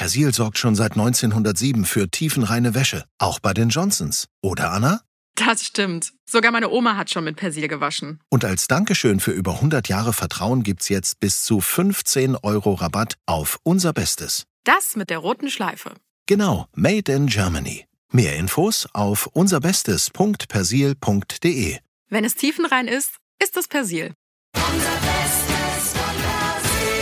Persil sorgt schon seit 1907 für tiefenreine Wäsche, auch bei den Johnsons. Oder, Anna? Das stimmt. Sogar meine Oma hat schon mit Persil gewaschen. Und als Dankeschön für über 100 Jahre Vertrauen gibt's jetzt bis zu 15 € Rabatt auf unser Bestes. Das mit der roten Schleife. Genau, made in Germany. Mehr Infos auf unserbestes.persil.de. Wenn es tiefenrein ist, ist es Persil. Unser Bestes von Persil.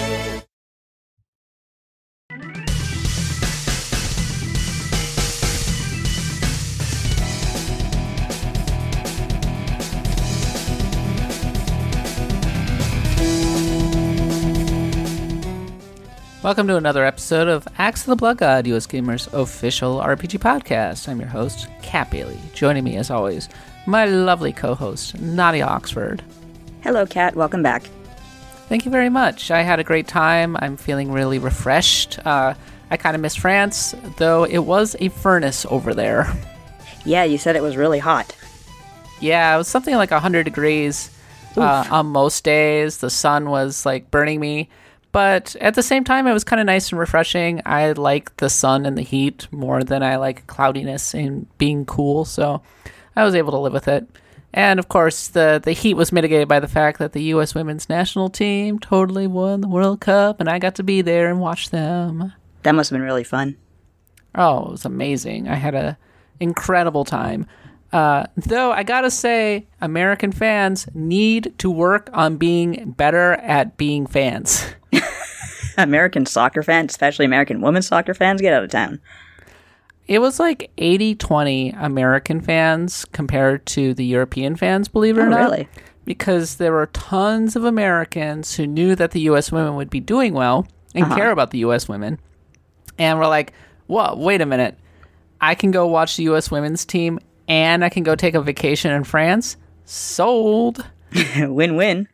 Welcome to another episode of Axe of the Blood God, US Gamer's official RPG podcast. I'm your host, Kat Bailey. Joining me, as always, my lovely co-host, Nadia Oxford. Hello, Kat. Welcome back. Thank you very much. I had a great time. I'm feeling really refreshed. I kind of miss France, though it was a furnace over there. Yeah, you said it was really hot. Yeah, it was something like 100 degrees on most days. The sun was like burning me. But at the same time, it was kind of nice and refreshing. I like the sun and the heat more than I like cloudiness and being cool, so I was able to live with it. And of course, the heat was mitigated by the fact that the U.S. women's national team totally won the World Cup, and I got to be there and watch them. That must have been really fun. Oh, it was amazing. I had an incredible time. Though I gotta say, American fans need to work on being better at being fans. American soccer fans, especially American women's soccer fans, get out of town. It was like 80-20 American fans compared to the European fans, believe it or not. Really? Because there were tons of Americans who knew that the U.S. women would be doing well and care about the U.S. women. And we're like, whoa, wait a minute. I can go watch the U.S. women's team and I can go take a vacation in France? Sold. Win-win.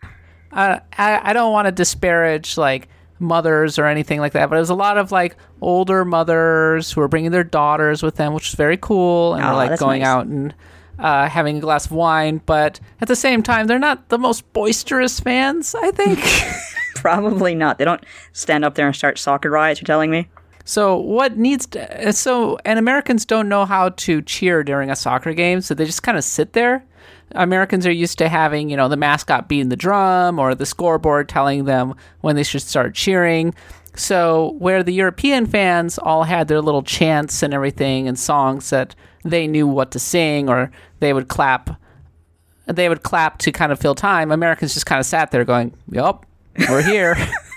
I don't want to disparage, like, mothers or anything like that, but it was a lot of, like, older mothers who were bringing their daughters with them, which was very cool, and we're, like, going out and having a glass of wine, but at the same time, they're not the most boisterous fans, I think. Probably not. They don't stand up there and start soccer riots, you're telling me? So and Americans don't know how to cheer during a soccer game, so they just kind of sit there. Americans are used to having, the mascot beating the drum or the scoreboard telling them when they should start cheering. So where the European fans all had their little chants and everything and songs that they knew what to sing, or they would clap to kind of fill time, Americans just kind of sat there going, yup, we're here.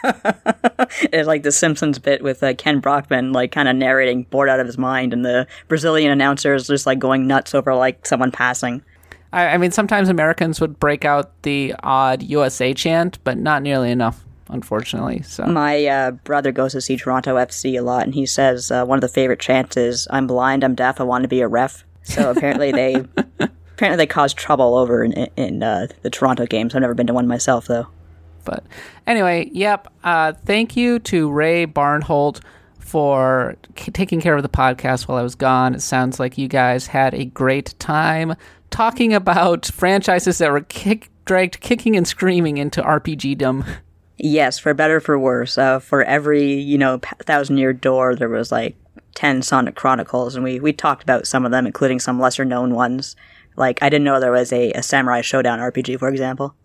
It's like the Simpsons bit with Ken Brockman, like, kind of narrating, bored out of his mind, and the Brazilian announcer is just, like, going nuts over, like, someone passing. I mean, sometimes Americans would break out the odd USA chant, but not nearly enough, unfortunately. So my brother goes to see Toronto FC a lot, and he says one of the favorite chants is, "I'm blind, I'm deaf, I want to be a ref." So apparently they cause trouble over in the Toronto games. I've never been to one myself, though. But anyway, yep. Thank you to Ray Barnholt for taking care of the podcast while I was gone. It sounds like you guys had a great time talking about franchises that were dragged kicking and screaming into RPGdom. Yes, for better or for worse. For every, 1,000-year door, there was like 10 Sonic Chronicles, and we talked about some of them, including some lesser-known ones. Like, I didn't know there was a Samurai Showdown RPG, for example.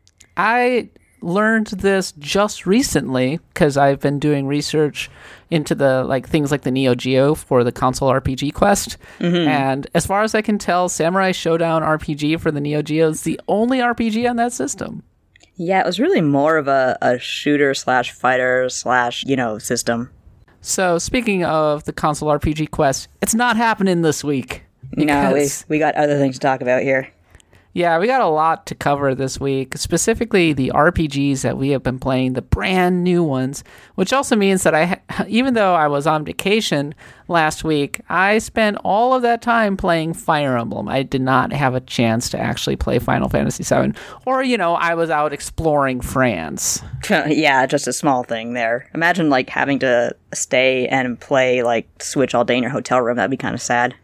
I learned this just recently because I've been doing research into the things like the Neo Geo for the console RPG Quest, and as far as I can tell, Samurai Showdown RPG for the Neo Geo is the only RPG on that system. Yeah, it was really more of a shooter/fighter/ system. So speaking of the console RPG Quest, it's not happening this week. No, we got other things to talk about here. Yeah, we got a lot to cover this week, specifically the RPGs that we have been playing, the brand new ones, which also means that even though I was on vacation last week, I spent all of that time playing Fire Emblem. I did not have a chance to actually play Final Fantasy VII, or, I was out exploring France. Yeah, just a small thing there. Imagine, having to stay and play, Switch all day in your hotel room. That'd be kind of sad.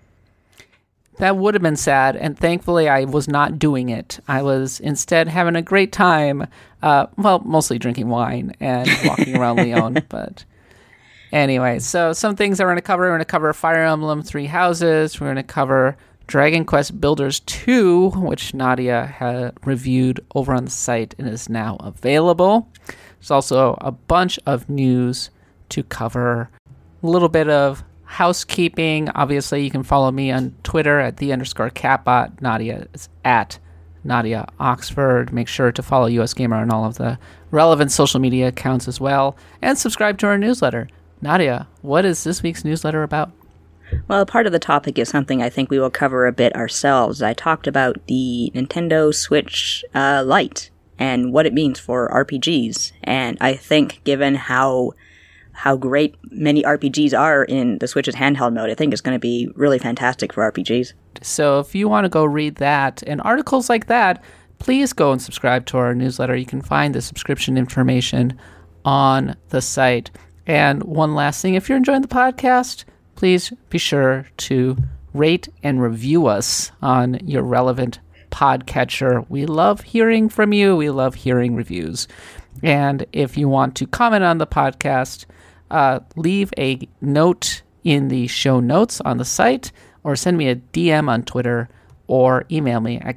That would have been sad, and thankfully I was not doing it. I was instead having a great time, mostly drinking wine and walking around Lyon, but Anyway, so some things that we're going to cover. We're going to cover Fire Emblem Three Houses. We're going to cover Dragon Quest Builders 2, which Nadia had reviewed over on the site and is now available. There's also a bunch of news to cover. A little bit of housekeeping. Obviously, you can follow me on Twitter at @the_catbot. Nadia is at Nadia Oxford. Make sure to follow US Gamer on all of the relevant social media accounts as well. And subscribe to our newsletter. Nadia, what is this week's newsletter about? Well, part of the topic is something I think we will cover a bit ourselves. I talked about the Nintendo Switch Lite and what it means for RPGs. And I think given how great many RPGs are in the Switch's handheld mode, I think it's going to be really fantastic for RPGs. So if you want to go read that and articles like that, please go and subscribe to our newsletter. You can find the subscription information on the site. And one last thing, if you're enjoying the podcast, please be sure to rate and review us on your relevant podcatcher. We love hearing from you. We love hearing reviews. And if you want to comment on the podcast, leave a note in the show notes on the site, or send me a DM on Twitter, or email me at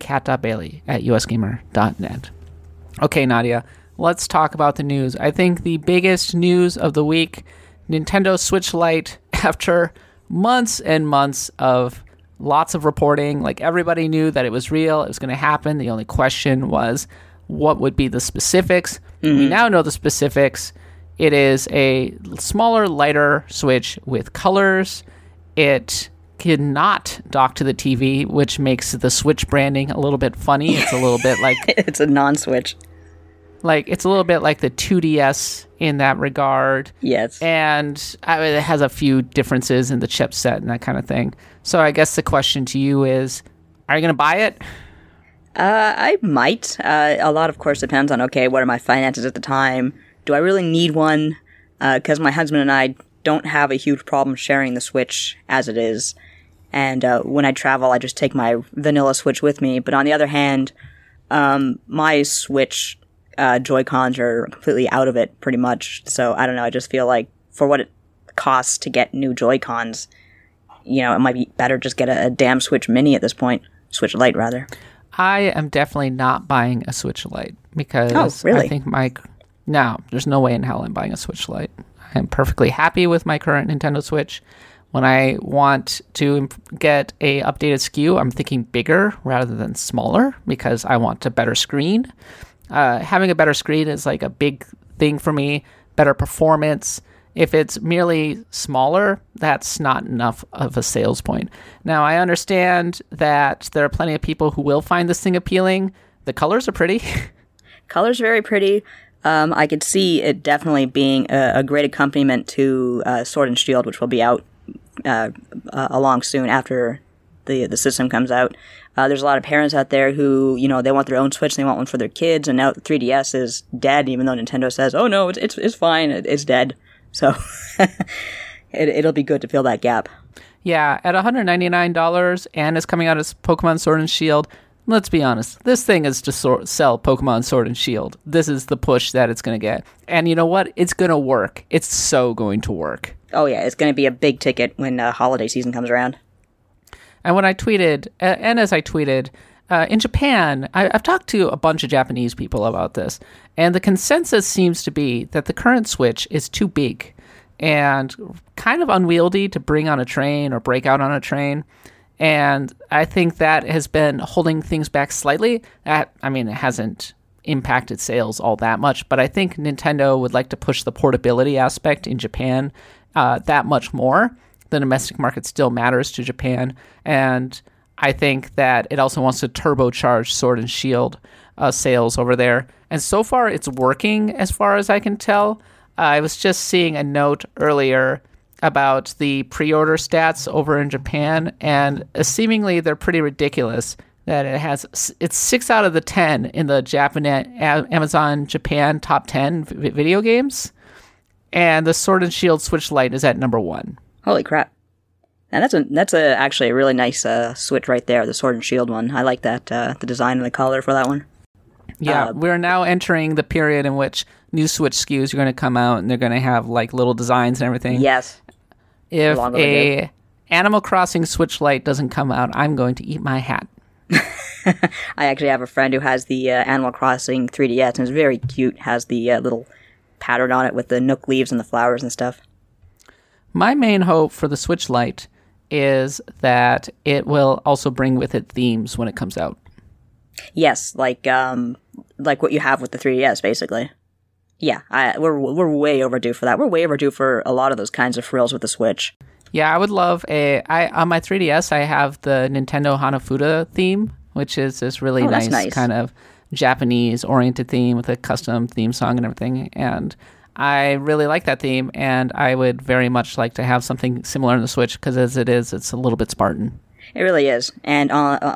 cat.bailey@usgamer.net. Okay, Nadia, let's talk about the news. I think the biggest news of the week, Nintendo Switch Lite, after months and months of lots of reporting, like everybody knew that it was real, it was going to happen. The only question was what would be the specifics. We now know the specifics. It is a smaller, lighter Switch with colors. It cannot dock to the TV, which makes the Switch branding a little bit funny. It's a little bit like... It's a non-Switch. Like, it's a little bit like the 2DS in that regard. Yes. And it has a few differences in the chipset and that kind of thing. So I guess the question to you is, are you going to buy it? I might. A lot, of course, depends on, okay, what are my finances at the time? Do I really need one? Because my husband and I don't have a huge problem sharing the Switch as it is. And when I travel, I just take my vanilla Switch with me. But on the other hand, my Switch Joy-Cons are completely out of it, pretty much. So, I don't know, I just feel like for what it costs to get new Joy-Cons, you know, it might be better just get a damn Switch Mini at this point. Switch Lite, rather. I am definitely not buying a Switch Lite because really? I think no, there's no way in hell I'm buying a Switch Lite. I'm perfectly happy with my current Nintendo Switch. When I want to get a updated SKU, I'm thinking bigger rather than smaller because I want a better screen. Having a better screen is like a big thing for me, better performance. If it's merely smaller, that's not enough of a sales point. Now, I understand that there are plenty of people who will find this thing appealing. The colors are pretty. Colors are very pretty. I could see it definitely being a great accompaniment to Sword and Shield, which will be out along soon after the system comes out. There's a lot of parents out there who, you know, they want their own Switch, they want one for their kids, and now the 3DS is dead, even though Nintendo says, oh no, it's fine, it's dead. So it'll be good to fill that gap. Yeah, at $199, and it's coming out as Pokemon Sword and Shield. Let's be honest, this thing is to sell Pokemon Sword and Shield. This is the push that it's going to get. And you know what? It's going to work. It's so going to work. Oh yeah, it's going to be a big ticket when holiday season comes around. And when I tweeted, and as I tweeted, in Japan, I've talked to a bunch of Japanese people about this, and the consensus seems to be that the current Switch is too big and kind of unwieldy to bring on a train or break out on a train. And I think that has been holding things back slightly. It hasn't impacted sales all that much, but I think Nintendo would like to push the portability aspect in Japan that much more. The domestic market still matters to Japan, and I think that it also wants to turbocharge Sword and Shield sales over there. And so far, it's working as far as I can tell. I was just seeing a note earlier about the pre-order stats over in Japan, and seemingly they're pretty ridiculous. That it's 6 out of the 10 in the Amazon Japan top 10 video games, and the Sword and Shield Switch Lite is at number 1. Holy crap! And that's actually a really nice Switch right there, the Sword and Shield one. I like that the design and the color for that one. Yeah, we're now entering the period in which new Switch SKUs are going to come out, and they're going to have like little designs and everything. Yes. If a Animal Crossing Switch Lite doesn't come out, I'm going to eat my hat. I actually have a friend who has the Animal Crossing 3DS, and it's very cute. Has the little pattern on it with the Nook leaves and the flowers and stuff. My main hope for the Switch Lite is that it will also bring with it themes when it comes out. Yes, like what you have with the 3DS, basically. Yeah, we're way overdue for that. We're way overdue for a lot of those kinds of frills with the Switch. Yeah, I would love on my 3DS, I have the Nintendo Hanafuda theme, which is this really nice kind of Japanese-oriented theme with a custom theme song and everything. And I really like that theme, and I would very much like to have something similar in the Switch, because as it is, it's a little bit Spartan. It really is. And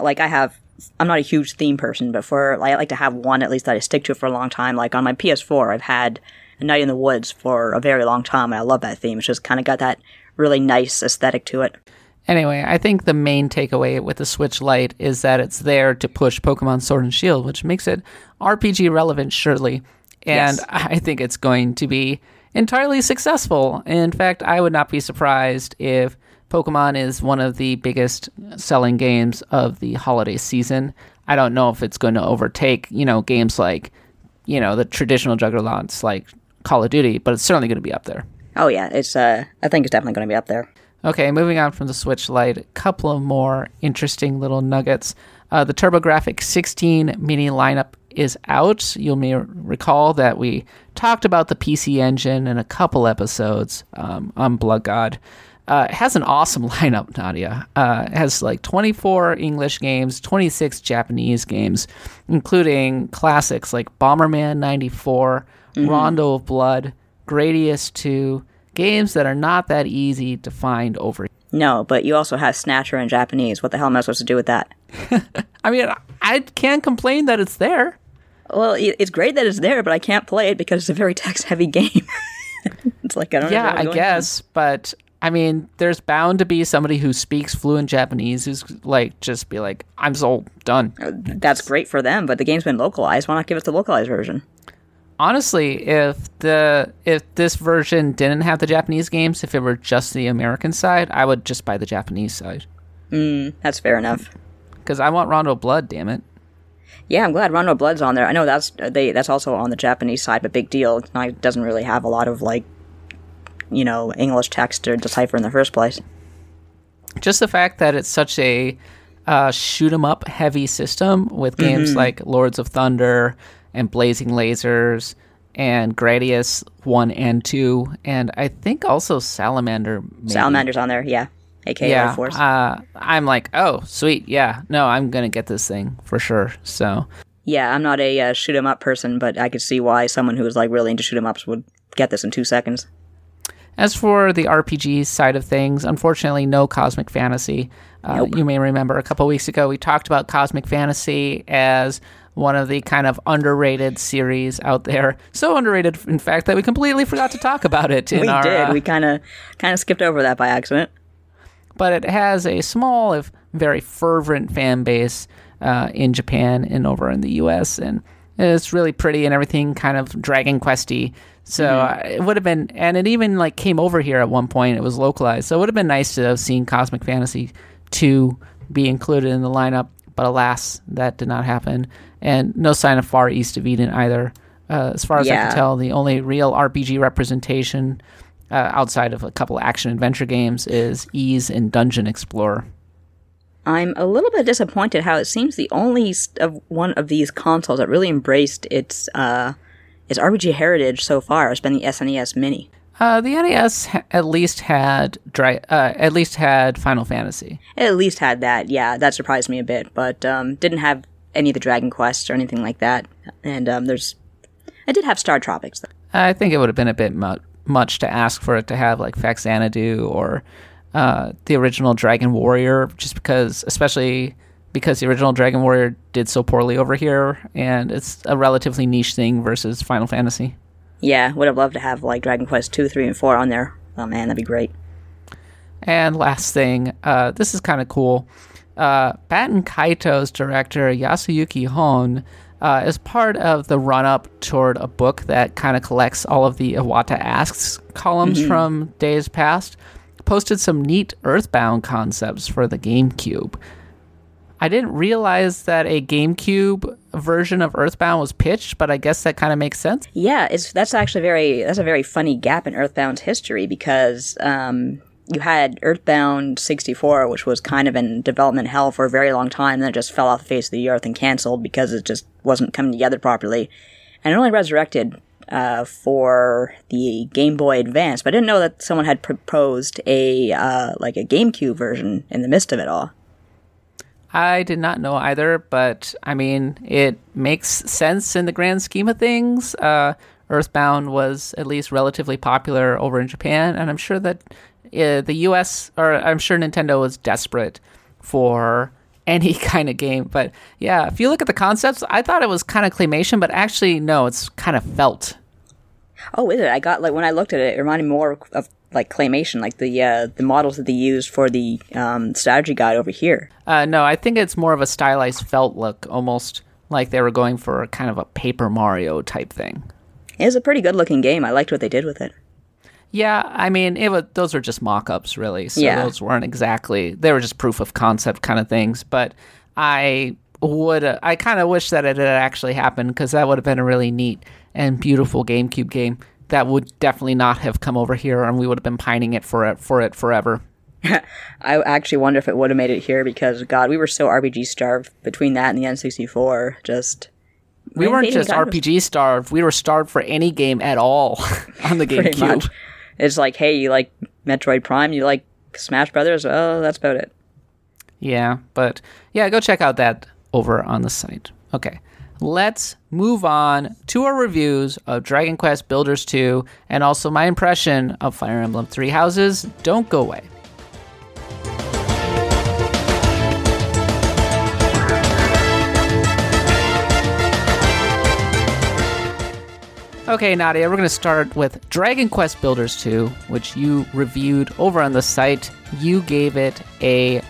I'm not a huge theme person, but I like to have one at least that I stick to for a long time. Like on my PS4, I've had A Night in the Woods for a very long time, and I love that theme. It's just kind of got that really nice aesthetic to it. Anyway, I think the main takeaway with the Switch Lite is that it's there to push Pokemon Sword and Shield, which makes it RPG relevant, surely. And yes. I think it's going to be entirely successful. In fact, I would not be surprised if Pokemon is one of the biggest selling games of the holiday season. I don't know if it's going to overtake, games like, the traditional juggernauts like Call of Duty, but it's certainly going to be up there. Oh yeah, I think it's definitely going to be up there. Okay, moving on from the Switch Lite, a couple of more interesting little nuggets. The TurboGrafx 16 mini lineup is out. You may recall that we talked about the PC Engine in a couple episodes on Blood God. It has an awesome lineup, Nadia. It has like 24 English games, 26 Japanese games, including classics like Bomberman 94, Rondo of Blood, Gradius 2, games that are not that easy to find over here. No, but you also have Snatcher in Japanese. What the hell am I supposed to do with that? I mean, I can't complain that it's there. Well, it's great that it's there, but I can't play it because it's a very text-heavy game. It's like, I don't know. Yeah, I guess, but I mean, there's bound to be somebody who speaks fluent Japanese who's like, just be like, I'm sold, done. That's great for them, but the game's been localized. Why not give us the localized version? Honestly, if this version didn't have the Japanese games, if it were just the American side, I would just buy the Japanese side. That's fair enough. Because I want Rondo Blood, damn it. Yeah, I'm glad Rondo Blood's on there. I know that's also on the Japanese side, but big deal. It doesn't really have a lot of English text to decipher in the first place. Just the fact that it's such a shoot 'em up heavy system with games like Lords of Thunder and Blazing Lasers and Gradius 1 and 2, and I think also Salamander. Maybe. Salamander's on there, yeah. AKA Air Force. I'm like, oh, sweet, yeah. No, I'm going to get this thing for sure, so. Yeah, I'm not a shoot 'em up person, but I could see why someone who is really into shoot 'em ups would get this in 2 seconds. As for the RPG side of things, unfortunately, no Cosmic Fantasy. Nope. You may remember a couple weeks ago we talked about Cosmic Fantasy as one of the kind of underrated series out there. So underrated, in fact, that we completely forgot to talk about it. We did. We kind of skipped over that by accident. But it has a small, if very fervent fan base in Japan and over in the US, and it's really pretty and everything, kind of Dragon Quest-y. So it would have been, and it even came over here at one point. It was localized, so it would have been nice to have seen Cosmic Fantasy 2 be included in the lineup. But alas, that did not happen, and no sign of Far East of Eden either. As far as I can tell, the only real RPG representation outside of a couple action-adventure games is Ys and Dungeon Explorer. I'm a little bit disappointed how it seems the only one of these consoles that really embraced its RPG heritage so far has been the SNES Mini. The NES at least had Final Fantasy. It at least had that, yeah. That surprised me a bit, but didn't have any of the Dragon Quests or anything like that. And I did have Star Tropics, though. I think it would have been a bit much to ask for it to have Fax Xanadu or the original Dragon Warrior, especially because the original Dragon Warrior did so poorly over here, and it's a relatively niche thing versus Final Fantasy. Yeah, would have loved to have Dragon Quest 2, 3, and 4 on there. Oh man, that'd be great. And last thing, this is kind of cool. Baten Kaito's director Yasuyuki Hon as part of the run-up toward a book that kind of collects all of the Iwata Asks columns from days past, posted some neat Earthbound concepts for the GameCube. I didn't realize that a GameCube version of Earthbound was pitched, but I guess that kind of makes sense. Yeah, that's a very funny gap in Earthbound's history because you had Earthbound 64, which was kind of in development hell for a very long time, then it just fell off the face of the earth and canceled because it just wasn't coming together properly. And it only resurrected for the Game Boy Advance, but I didn't know that someone had proposed a GameCube version in the midst of it all. I did not know either, but I mean, it makes sense in the grand scheme of things. Earthbound was at least relatively popular over in Japan, and I'm sure that the US, or I'm sure Nintendo was desperate for any kind of game. But yeah, if you look at the concepts, I thought it was kind of claymation, but actually, no, it's kind of felt. Oh, is it? I got, like, when I looked at it, it reminded me more of like claymation, like the models that they used for the strategy guide over here. No, I think it's more of a stylized felt look, almost like they were going for a kind of a Paper Mario type thing. It was a pretty good looking game. I liked what they did with it. Yeah, I mean, those were just mock-ups, really. So Yeah. Those weren't exactly, they were just proof of concept kind of things. But I kind of wish that it had actually happened, because that would have been a really neat and beautiful GameCube game that would definitely not have come over here, and we would have been pining it for it forever. I actually wonder if it would have made it here because, God, we were so RPG starved between that and the N64. We weren't just RPG starved. We were starved for any game at all on the Pretty GameCube. much. It's like, hey, you like Metroid Prime? You like Smash Brothers? Oh, that's about it. Yeah, but yeah, go check out that over on the site. Okay, let's move on to our reviews of Dragon Quest Builders 2 and also my impression of Fire Emblem Three Houses. Don't go away. Okay, Nadia, we're going to start with Dragon Quest Builders 2, which you reviewed over on the site. You gave it a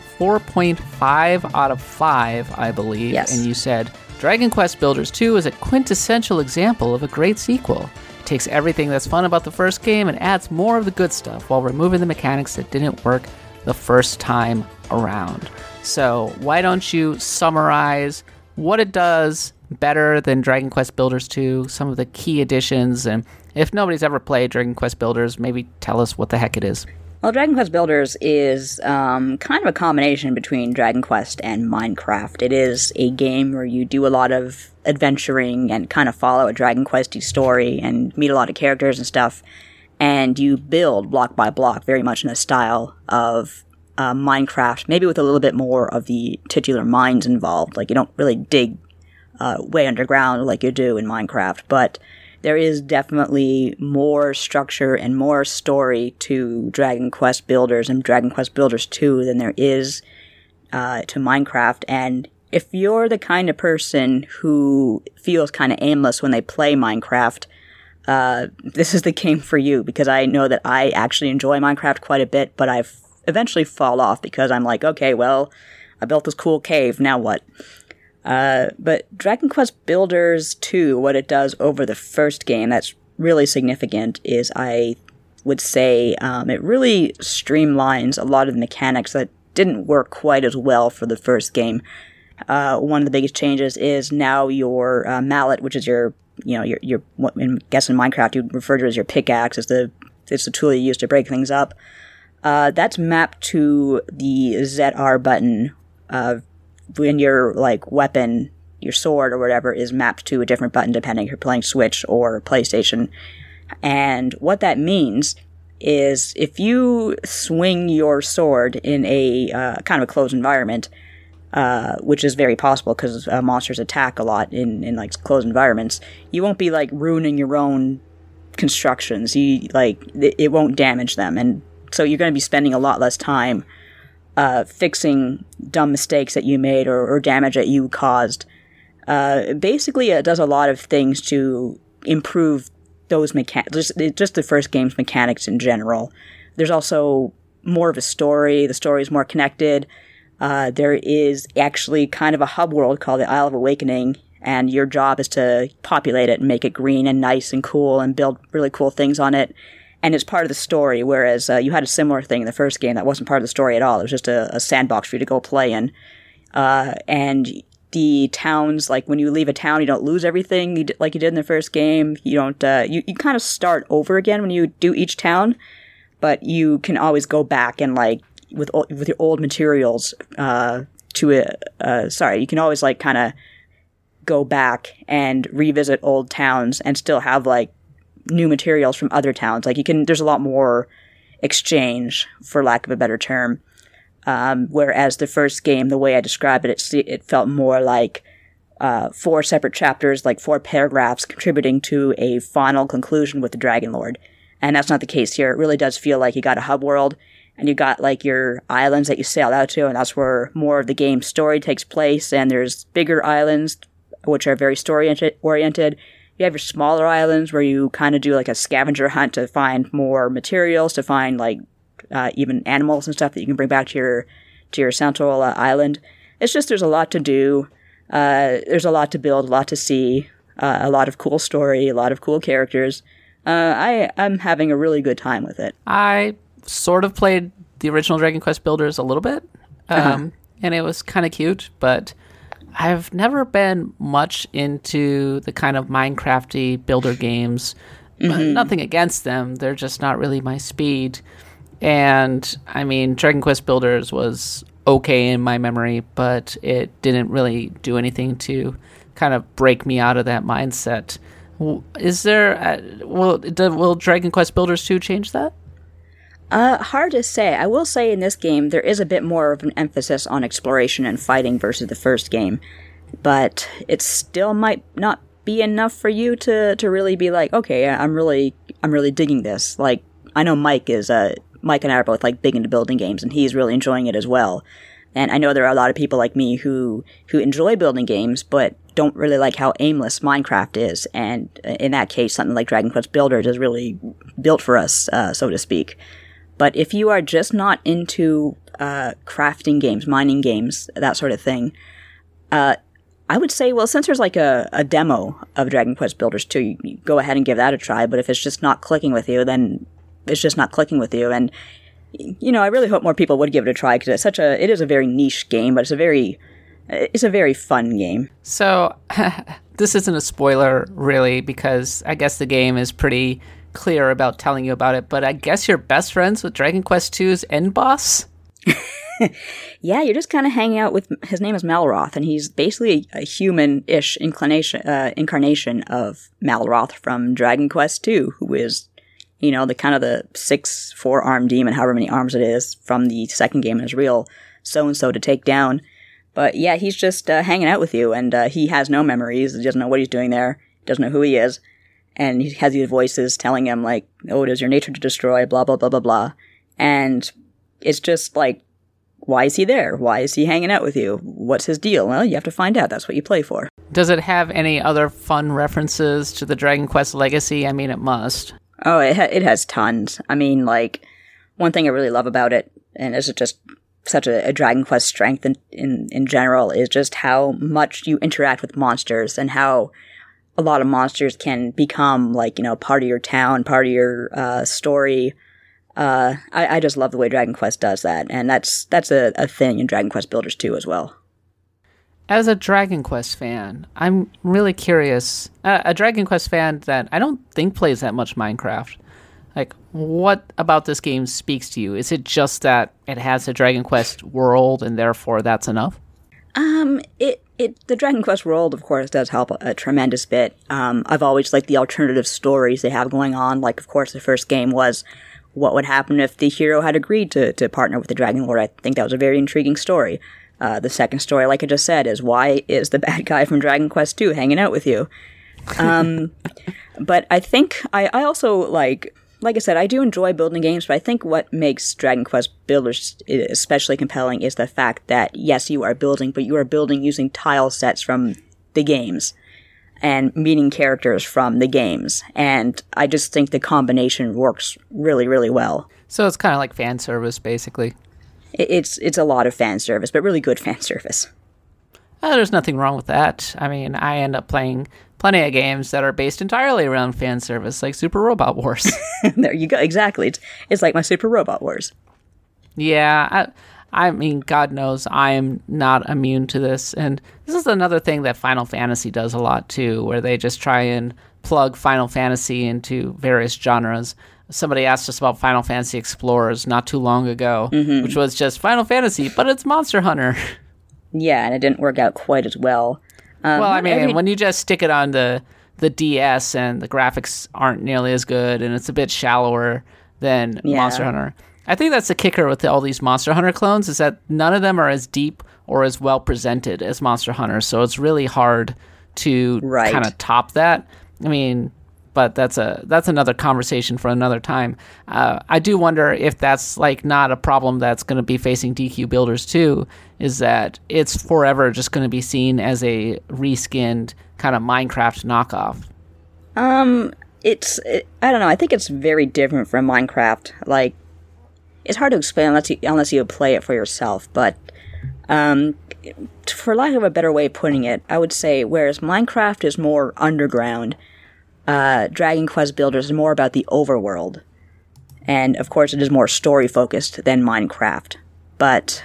4.5 out of 5, I believe. Yes. And you said, Dragon Quest Builders 2 is a quintessential example of a great sequel. It takes everything that's fun about the first game and adds more of the good stuff while removing the mechanics that didn't work the first time around. So why don't you summarize what it does better than Dragon Quest Builders 2, some of the key additions, and if nobody's ever played Dragon Quest Builders, maybe tell us what the heck it is. Well, Dragon Quest Builders is kind of a combination between Dragon Quest and Minecraft. It is a game where you do a lot of adventuring and kind of follow a Dragon Quest-y story and meet a lot of characters and stuff, and you build block by block, very much in the style of Minecraft, maybe with a little bit more of the titular mines involved. Like, you don't really dig way underground like you do in Minecraft, but there is definitely more structure and more story to Dragon Quest Builders and Dragon Quest Builders 2 than there is to Minecraft. And if you're the kind of person who feels kind of aimless when they play Minecraft, this is the game for you, because I know that I actually enjoy Minecraft quite a bit, but I've eventually fall off because I'm like, okay, well, I built this cool cave, now what? But Dragon Quest Builders 2, what it does over the first game that's really significant is, I would say, it really streamlines a lot of the mechanics that didn't work quite as well for the first game. One of the biggest changes is now your mallet, which is your what I guess in Minecraft you'd refer to as your pickaxe, it's the tool you use to break things up. That's mapped to the ZR button when your weapon, your sword or whatever, is mapped to a different button depending if you're playing Switch or PlayStation. And what that means is if you swing your sword in a kind of a closed environment, which is very possible because monsters attack a lot in closed environments, you won't be ruining your own constructions. It won't damage them, and so you're going to be spending a lot less time fixing dumb mistakes that you made or damage that you caused. Basically, it does a lot of things to improve those mechanics, just the first game's mechanics in general. There's also more of a story. The story is more connected. There is actually kind of a hub world called the Isle of Awakening, and your job is to populate it and make it green and nice and cool and build really cool things on it. And it's part of the story, whereas you had a similar thing in the first game that wasn't part of the story at all. It was just a sandbox for you to go play in. And the towns, like when you leave a town, you don't lose everything like you did in the first game. You don't. You kind of start over again when you do each town, but you can always go back and like with your old materials you can always like kind of go back and revisit old towns and still have like new materials from other towns. Like there's a lot more exchange, for lack of a better term. Whereas the first game, the way I described it, it felt more like 4 separate chapters, like 4 paragraphs contributing to a final conclusion with the Dragon Lord. And that's not the case here. It really does feel like you got a hub world, and you got like your islands that you sail out to, and that's where more of the game's story takes place. And there's bigger islands, which are very story-oriented. You have your smaller islands where you kind of do like a scavenger hunt to find more materials, to find like even animals and stuff that you can bring back to your central island. It's just there's a lot to do. There's a lot to build, a lot to see, a lot of cool story, a lot of cool characters. I'm having a really good time with it. I sort of played the original Dragon Quest Builders a little bit, and it was kind of cute, but I've never been much into the kind of Minecraft-y builder games. Nothing against them, they're just not really my speed. And, I mean, Dragon Quest Builders was okay in my memory, but it didn't really do anything to kind of break me out of that mindset. Is there... will Dragon Quest Builders 2 change that? Hard to say. I will say in this game, there is a bit more of an emphasis on exploration and fighting versus the first game. But it still might not be enough for you to really be like, okay, I'm really digging this. Like, I know Mike and I are both like big into building games, and he's really enjoying it as well. And I know there are a lot of people like me who enjoy building games, but don't really like how aimless Minecraft is. And in that case, something like Dragon Quest Builders is really built for us, so to speak. But if you are just not into crafting games, mining games, that sort of thing, I would say, well, since there's like a demo of Dragon Quest Builders 2, you go ahead and give that a try. But if it's just not clicking with you, then it's just not clicking with you. And, you know, I really hope more people would give it a try, because it is a very niche game, but it's a very fun game. So this isn't a spoiler, really, because I guess the game is pretty clear about telling you about it, but I guess you're best friends with Dragon Quest II's end boss? Yeah, you're just kind of hanging out with, his name is Malroth, and he's basically a human-ish incarnation of Malroth from Dragon Quest II, who is, you know, the kind of the 6 4-armed demon, however many arms it is, from the second game, is real so-and-so to take down. But yeah, he's just hanging out with you, and he has no memories, he doesn't know what he's doing there, doesn't know who he is. And he has these voices telling him, like, oh, it is your nature to destroy, blah, blah, blah, blah, blah. And it's just like, why is he there? Why is he hanging out with you? What's his deal? Well, you have to find out. That's what you play for. Does it have any other fun references to the Dragon Quest legacy? I mean, it must. Oh, it has tons. I mean, like, one thing I really love about it, and this is just such a Dragon Quest strength in general, is just how much you interact with monsters, and how a lot of monsters can become, like, you know, part of your town, part of your story. I just love the way Dragon Quest does that, and that's a thing in Dragon Quest Builders 2 as well. As a Dragon Quest fan, I'm really curious. A Dragon Quest fan that I don't think plays that much Minecraft. Like, what about this game speaks to you? Is it just that it has a Dragon Quest world, and therefore that's enough? The Dragon Quest world, of course, does help a tremendous bit. I've always liked the alternative stories they have going on. Like, of course, the first game was what would happen if the hero had agreed to partner with the Dragon Lord. I think that was a very intriguing story. The second story, like I just said, is why is the bad guy from Dragon Quest II hanging out with you? But I think I also, like I said, I do enjoy building games, but I think what makes Dragon Quest Builders especially compelling is the fact that, yes, you are building, but you are building using tile sets from the games and meeting characters from the games. And I just think the combination works really, really well. So it's kind of like fan service, basically. It's a lot of fan service, but really good fan service. There's nothing wrong with that. I mean, I end up playing plenty of games that are based entirely around fan service, like Super Robot Wars. There you go. Exactly. It's like my Super Robot Wars. Yeah, I mean, God knows I am not immune to this. And this is another thing that Final Fantasy does a lot, too, where they just try and plug Final Fantasy into various genres. Somebody asked us about Final Fantasy Explorers not too long ago, which was just Final Fantasy, but it's Monster Hunter. Yeah, and it didn't work out quite as well. Well, I mean, when you just stick it on the DS and the graphics aren't nearly as good and it's a bit shallower than Monster Hunter. I think that's the kicker with all these Monster Hunter clones is that none of them are as deep or as well presented as Monster Hunter, so it's really hard to kind of top that. I mean, but that's another conversation for another time. I do wonder if that's like not a problem that's going to be facing DQ builders too, is that it's forever just going to be seen as a reskinned kind of Minecraft knockoff. I don't know. I think it's very different from Minecraft. Like, it's hard to explain unless you play it for yourself, but for lack of a better way of putting it, I would say whereas Minecraft is more underground, Dragon Quest Builders is more about the overworld. And, of course, it is more story-focused than Minecraft. But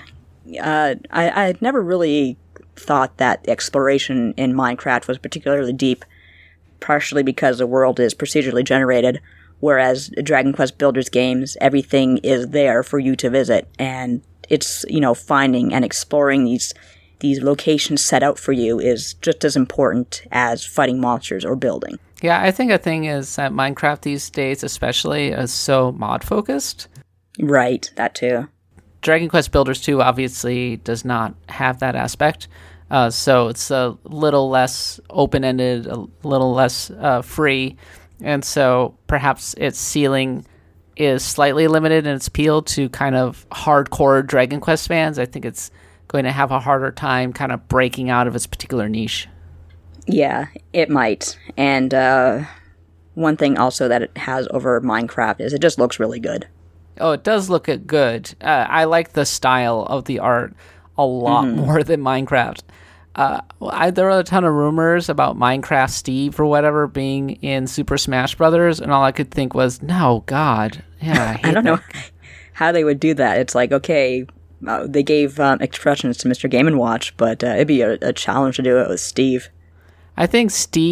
I never really thought that exploration in Minecraft was particularly deep, partially because the world is procedurally generated, whereas Dragon Quest Builders games, everything is there for you to visit, and it's, finding and exploring these locations set out for you is just as important as fighting monsters or building. Yeah, I think a thing is that Minecraft these days especially is so mod-focused. Right, that too. Dragon Quest Builders 2 obviously does not have that aspect, so it's a little less open-ended, a little less free, and so perhaps its ceiling is slightly limited in its appeal to kind of hardcore Dragon Quest fans. I think it's going to have a harder time kind of breaking out of its particular niche. Yeah, it might. And one thing also that it has over Minecraft is it just looks really good. Oh, it does look good. I like the style of the art a lot more than Minecraft. There were a ton of rumors about Minecraft Steve or whatever being in Super Smash Brothers, and all I could think was, no, God. Yeah, I don't know how they would do that. It's like, okay, they gave expressions to Mr. Game & Watch, but it'd be a challenge to do it with Steve. I think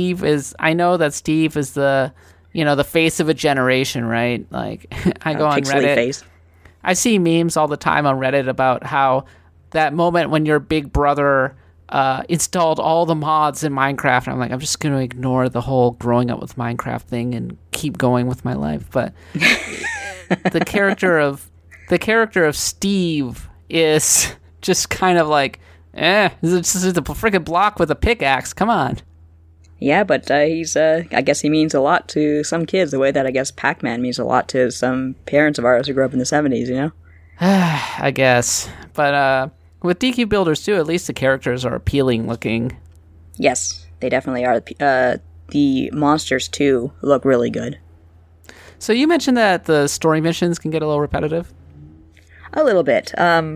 I know that Steve is the face of a generation, right? Like, I go on Reddit. Face. I see memes all the time on Reddit about how that moment when your big brother installed all the mods in Minecraft, and I'm like, I'm just going to ignore the whole growing up with Minecraft thing and keep going with my life. But the character of Steve is just kind of like, this is a freaking block with a pickaxe. Come on. Yeah, but he's, I guess he means a lot to some kids, the way that I guess Pac-Man means a lot to some parents of ours who grew up in the 70s, I guess. But with DQ Builders, too, at least the characters are appealing looking. Yes, they definitely are. The monsters, too, look really good. So you mentioned that the story missions can get a little repetitive? A little bit.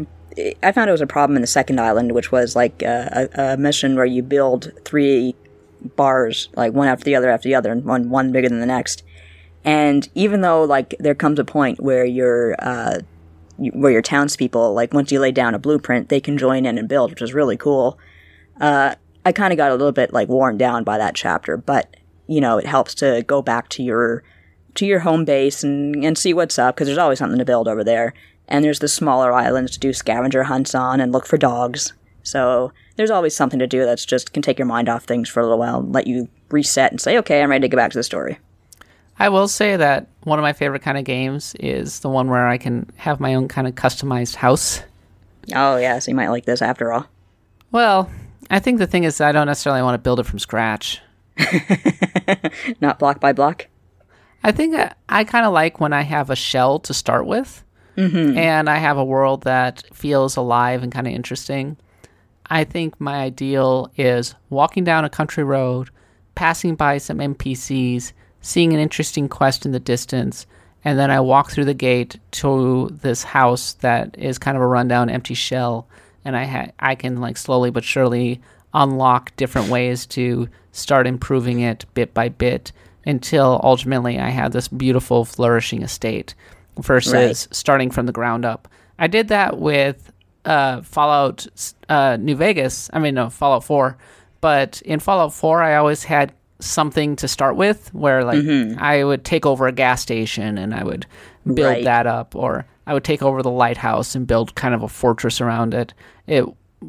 I found it was a problem in the second island, which was like a mission where you build 3 bars, like one after the other, and one bigger than the next. And even though, like, there comes a point where your townspeople, like, once you lay down a blueprint, they can join in and build, which is really cool. I kind of got a little bit, like, worn down by that chapter, but, it helps to go back to your home base and see what's up, because there's always something to build over there. And there's the smaller islands to do scavenger hunts on and look for dogs. So there's always something to do that's just can take your mind off things for a little while and let you reset and say, okay, I'm ready to get back to the story. I will say that one of my favorite kind of games is the one where I can have my own kind of customized house. Oh, yeah, so you might like this after all. Well, I think the thing is I don't necessarily want to build it from scratch. Not block by block? I think I kind of like when I have a shell to start with, and I have a world that feels alive and kind of interesting. I think my ideal is walking down a country road, passing by some NPCs, seeing an interesting quest in the distance, and then I walk through the gate to this house that is kind of a rundown empty shell, and I can like slowly but surely unlock different ways to start improving it bit by bit until ultimately I had this beautiful, flourishing estate versus starting from the ground up. I did that with Fallout New Vegas. Fallout 4. But in Fallout 4, I always had something to start with where I would take over a gas station and I would build that up, or I would take over the lighthouse and build kind of a fortress around it. It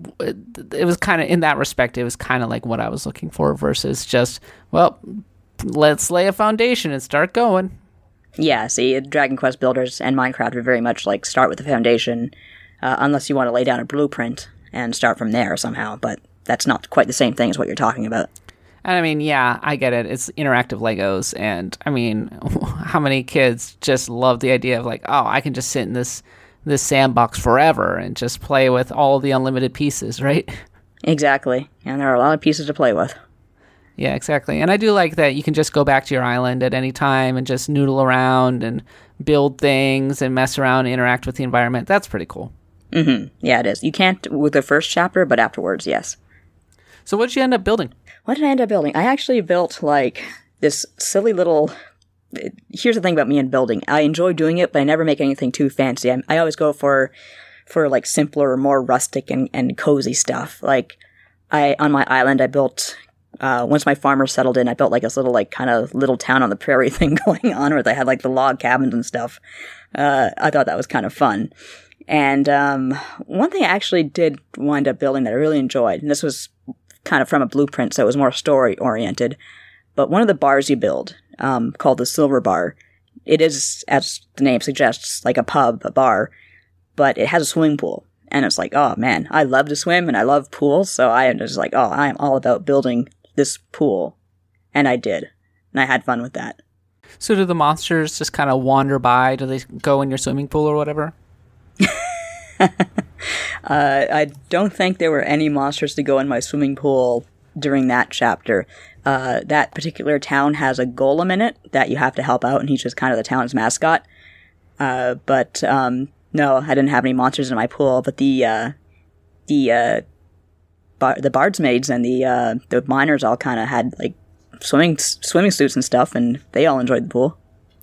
was kind of, in that respect, it was kind of like what I was looking for versus just, well, let's lay a foundation and start going. Yeah, see, Dragon Quest builders and Minecraft are very much like start with the foundation, unless you want to lay down a blueprint and start from there somehow, but that's not quite the same thing as what you're talking about. And yeah, I get it. It's interactive Legos, and how many kids just love the idea of I can just sit in this sandbox forever and just play with all the unlimited pieces, right? Exactly, and there are a lot of pieces to play with. Yeah, exactly. And I do like that you can just go back to your island at any time and just noodle around and build things and mess around and interact with the environment. That's pretty cool. Mm-hmm. Yeah, it is. You can't with the first chapter, but afterwards, yes. So what did you end up building? What did I end up building? I actually built, this silly little... Here's the thing about me and building. I enjoy doing it, but I never make anything too fancy. I always go for simpler, more rustic and cozy stuff. On my island, I built... once my farmers settled in, I built this little kind of little town on the prairie thing going on where they had the log cabins and stuff. I thought that was kind of fun. And one thing I actually did wind up building that I really enjoyed, and this was kind of from a blueprint, so it was more story oriented. But one of the bars you build, called the Silver Bar, it is, as the name suggests, like a pub, a bar, but it has a swimming pool. And it's oh man, I love to swim and I love pools, so I am just I am all about building this pool. And I did. And I had fun with that. So do the monsters just kind of wander by? Do they go in your swimming pool or whatever? I don't think there were any monsters to go in my swimming pool during that chapter. That particular town has a golem in it that you have to help out, and he's just kind of the town's mascot. But no, I didn't have any monsters in my pool, but the bardsmaids and the miners all kind of had swimming suits and stuff, and they all enjoyed the pool.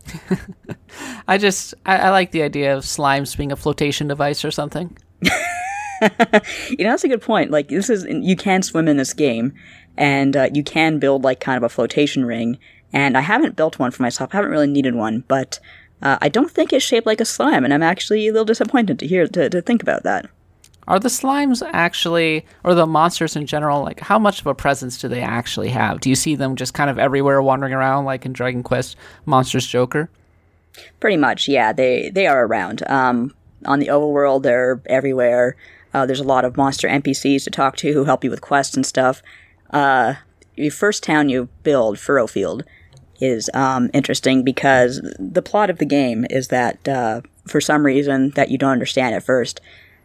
I like the idea of slimes being a flotation device or something. That's a good point. You can swim in this game, and you can build kind of a flotation ring. And I haven't built one for myself. I haven't really needed one, but I don't think it's shaped like a slime, and I'm actually a little disappointed to think about that. Are the slimes actually, or the monsters in general, how much of a presence do they actually have? Do you see them just kind of everywhere wandering around, like in Dragon Quest Monsters Joker? Pretty much, yeah. They are around. On the overworld, they're everywhere. There's a lot of monster NPCs to talk to who help you with quests and stuff. The first town you build, Furrowfield, is interesting because the plot of the game is that, for some reason that you don't understand at first,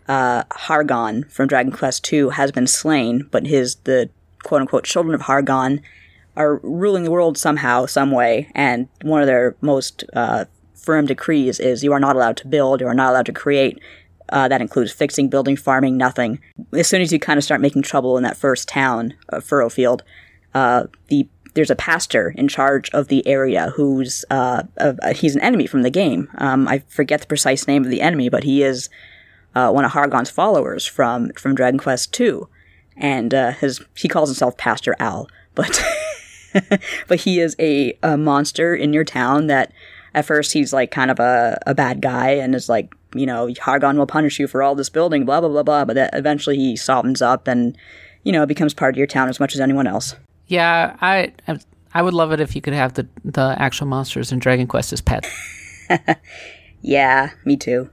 Hargon from Dragon Quest II has been slain, but the quote-unquote children of Hargon are ruling the world somehow, some way, and one of their most firm decrees is you are not allowed to build, you are not allowed to create. That includes fixing, building, farming, nothing. As soon as you kind of start making trouble in that first town of Furrowfield, there's a pastor in charge of the area who's he's an enemy from the game. I forget the precise name of the enemy, but he is one of Hargon's followers from Dragon Quest II, and he calls himself Pastor Al, but but he is a monster in your town that at first he's kind of a bad guy and is Hargon will punish you for all this building, blah blah blah blah, but that eventually he softens up and becomes part of your town as much as anyone else. Yeah, I would love it if you could have the actual monsters in Dragon Quest as pets. Yeah, me too.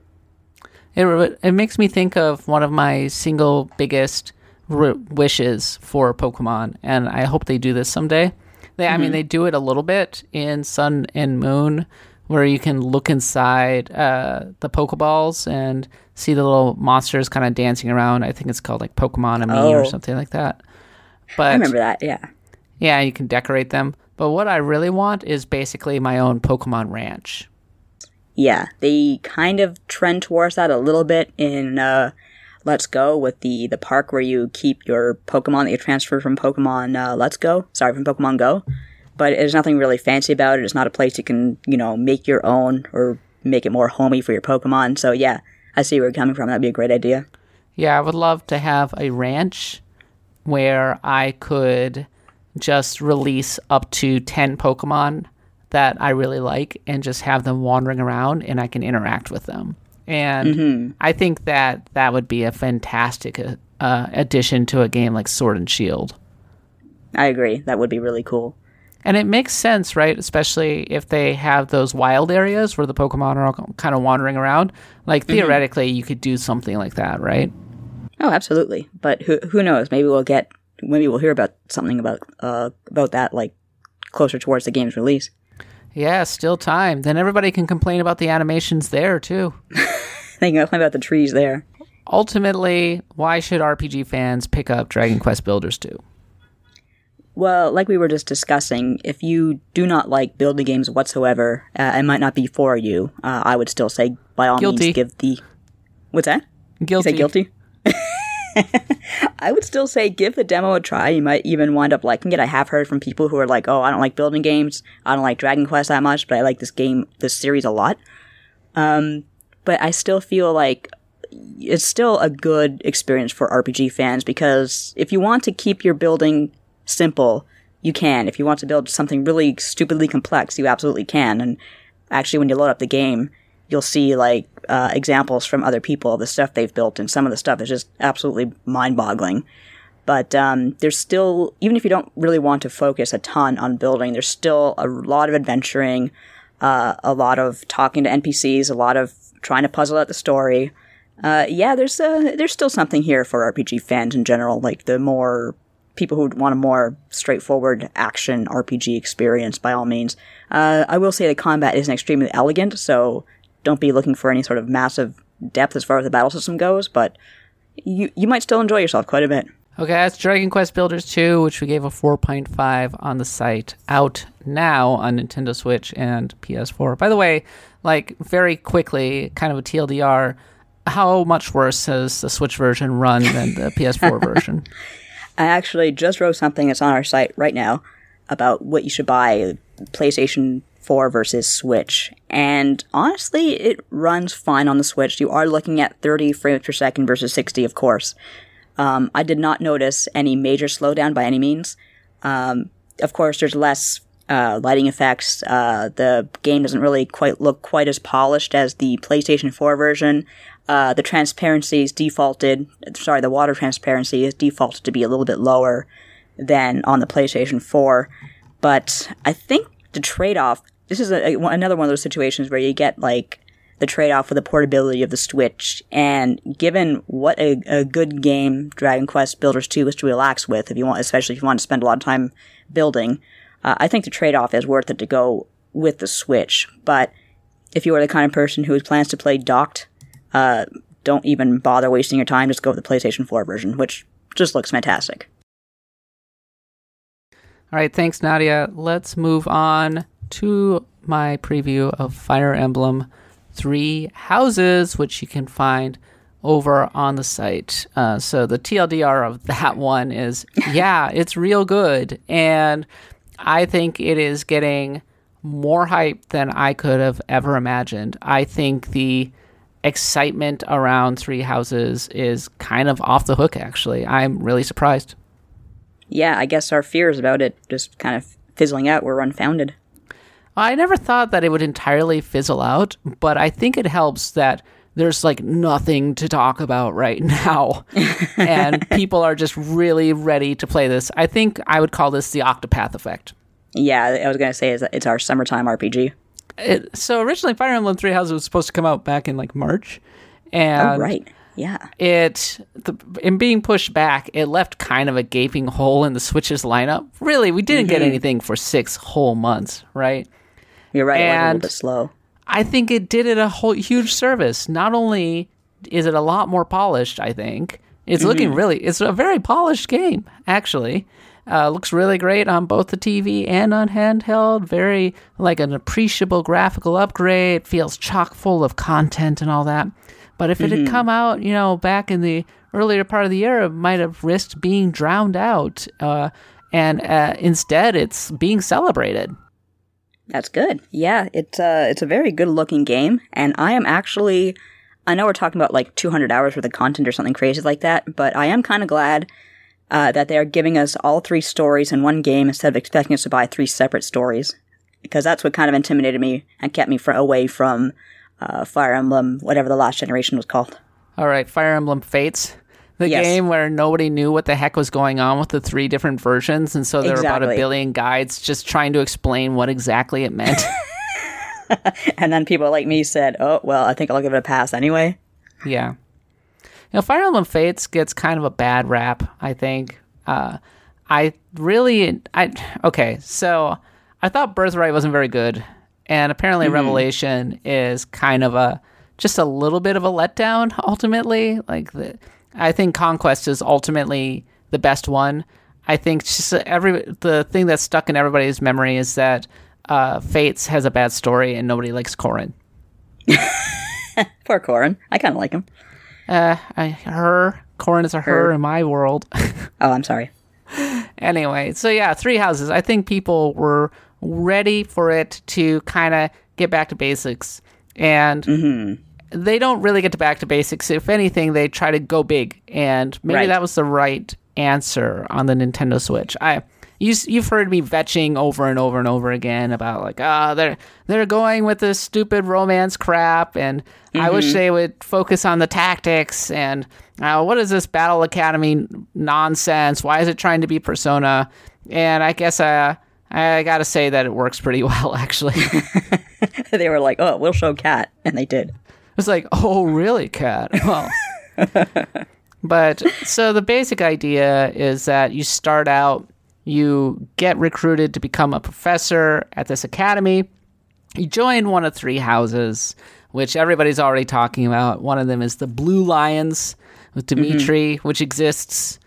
It makes me think of one of my single biggest wishes for Pokemon, and I hope they do this someday. They do it a little bit in Sun and Moon, where you can look inside the Pokeballs and see the little monsters kind of dancing around. I think it's called Pokemon and Me or something like that. But I remember that, yeah. Yeah, you can decorate them. But what I really want is basically my own Pokemon ranch. Yeah, they kind of trend towards that a little bit in Let's Go with the park where you keep your Pokemon that you transfer from Pokemon Let's Go. Sorry, from Pokemon Go. But there's nothing really fancy about it. It's not a place you can, make your own or make it more homey for your Pokemon. So yeah, I see where you're coming from. That'd be a great idea. Yeah, I would love to have a ranch where I could just release up to 10 Pokemon that I really like and just have them wandering around and I can interact with them. And I think that would be a fantastic addition to a game like Sword and Shield. I agree. That would be really cool. And it makes sense, right? Especially if they have those wild areas where the Pokemon are all kind of wandering around. Like, theoretically, you could do something like that, right? Oh, absolutely. But who knows? Maybe we'll hear about something about that, like, closer towards the game's release. Yeah, still time. Then everybody can complain about the animations there, too. They can complain about the trees there. Ultimately, why should RPG fans pick up Dragon Quest Builders 2? Well, like we were just discussing, if you do not like building games whatsoever, it might not be for you. I would still say, by all means, give the... What's that? Guilty. You say guilty? I would still say give the demo a try. You might even wind up liking it. I have heard from people who are like, oh, I don't like building games. I don't like Dragon Quest that much, but I like this series a lot. But I still feel like it's still a good experience for RPG fans, because if you want to keep your building simple, you can. If you want to build something really stupidly complex, you absolutely can. And actually, when you load up the game, you'll see like examples from other people of the stuff they've built, and some of the stuff is just absolutely mind-boggling. But there's still, even if you don't really want to focus a ton on building, there's still a lot of adventuring, a lot of talking to NPCs, a lot of trying to puzzle out the story. There's still something here for RPG fans in general, like the more people who want a more straightforward action RPG experience, by all means. I will say the combat isn't extremely elegant, so don't be looking for any sort of massive depth as far as the battle system goes, but you might still enjoy yourself quite a bit. Okay, that's Dragon Quest Builders 2, which we gave a 4.5 on the site, out now on Nintendo Switch and PS4. By the way, like, very quickly, kind of a TLDR, how much worse has the Switch version run than the PS4 version? I actually just wrote something that's on our site right now about what you should buy, PlayStation 4 versus Switch. And honestly, it runs fine on the Switch. You are looking at 30 frames per second versus 60, of course. I did not notice any major slowdown by any means. Of course, there's less lighting effects. The game doesn't really look quite as polished as the PlayStation 4 version. The transparency is defaulted. Sorry, the water transparency is defaulted to be a little bit lower than on the PlayStation 4. But I think the trade-off, this is another one of those situations where you get like the trade-off with the portability of the Switch. And given what a good game Dragon Quest Builders 2 is to relax with, especially if you want to spend a lot of time building, I think the trade-off is worth it to go with the Switch. But if you are the kind of person who plans to play docked, don't even bother wasting your time. Just go with the PlayStation 4 version, which just looks fantastic. All right, thanks, Nadia. Let's move on to my preview of Fire Emblem Three Houses, which you can find over on the site. So the TLDR of that one is, yeah, it's real good. And I think it is getting more hype than I could have ever imagined. I think the excitement around Three Houses is kind of off the hook, actually. I'm really surprised. Yeah, I guess our fears about it just kind of fizzling out were unfounded. I never thought that it would entirely fizzle out, but I think it helps that there's like nothing to talk about right now, and people are just really ready to play this. I think I would call this the Octopath effect. Yeah, I was going to say it's our summertime RPG. So originally Fire Emblem Three Houses was supposed to come out back in like March. And right. Yeah. In being pushed back, it left kind of a gaping hole in the Switch's lineup. Really, we didn't get anything for 6 whole months, right? You're right, it was a little bit slow. I think it did it a huge service. Not only is it a lot more polished, I think, it's it's a very polished game, actually. Looks really great on both the TV and on handheld. Very, like, an appreciable graphical upgrade. Feels chock full of content and all that. But if it had come out, back in the earlier part of the year, it might have risked being drowned out. And instead, it's being celebrated. That's good. Yeah, it's a very good-looking game, and I am actually... I know we're talking about like 200 hours worth of content or something crazy like that, but I am kind of glad that they are giving us all 3 stories in one game instead of expecting us to buy 3 separate stories. Because that's what kind of intimidated me and kept me away from Fire Emblem, whatever the last generation was called. All right, Fire Emblem Fates. The game where nobody knew what the heck was going on with the 3 different versions, and so there were about 1 billion guides just trying to explain what exactly it meant. And then people like me said, oh, well, I think I'll give it a pass anyway. Yeah. Fire Emblem Fates gets kind of a bad rap, I think. Okay, so I thought Birthright wasn't very good, and apparently Revelation is kind of just a little bit of a letdown, ultimately. I think Conquest is ultimately the best one. I think just the thing that's stuck in everybody's memory is that Fates has a bad story and nobody likes Corrin. Poor Corrin. I kind of like him. Corrin is a her in my world. Oh, I'm sorry. Anyway, so yeah, 3 Houses. I think people were ready for it to kind of get back to basics. And they don't really get back to basics. If anything, they try to go big. And maybe that was the right answer on the Nintendo Switch. You've heard me vetching over and over and over again about they're going with this stupid romance crap, and I wish they would focus on the tactics, and what is this Battle Academy nonsense? Why is it trying to be Persona? And I guess I gotta say that it works pretty well, actually. They were like, oh, we'll show Cat, and they did. It's like, oh, really, Cat? Well, but so the basic idea is that you start out. You get recruited to become a professor at this academy. You join one of 3 houses, which everybody's already talking about. One of them is the Blue Lions with Dimitri, which exists.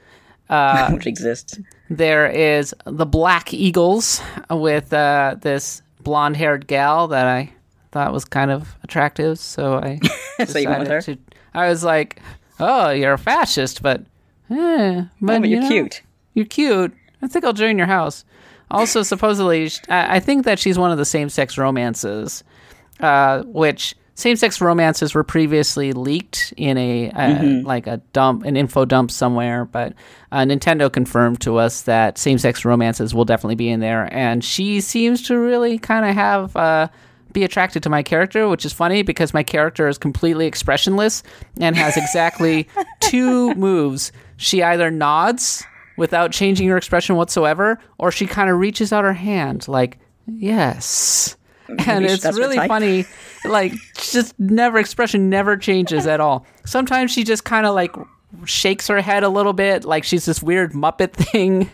There is the Black Eagles with this blonde-haired gal that I thought was kind of attractive. So I so you went with her? I was like, oh, you're a fascist, but you're cute. You're cute. I think I'll join your house. Also, supposedly, I think that she's one of the same-sex romances, which same-sex romances were previously leaked in an info dump somewhere, but Nintendo confirmed to us that same-sex romances will definitely be in there, and she seems to really kind of be attracted to my character, which is funny because my character is completely expressionless and has exactly 2 moves. She either nods without changing her expression whatsoever, or she kind of reaches out her hand, like, yes. And it's really funny, expression never changes at all. Sometimes she just kind of shakes her head a little bit, like she's this weird Muppet thing.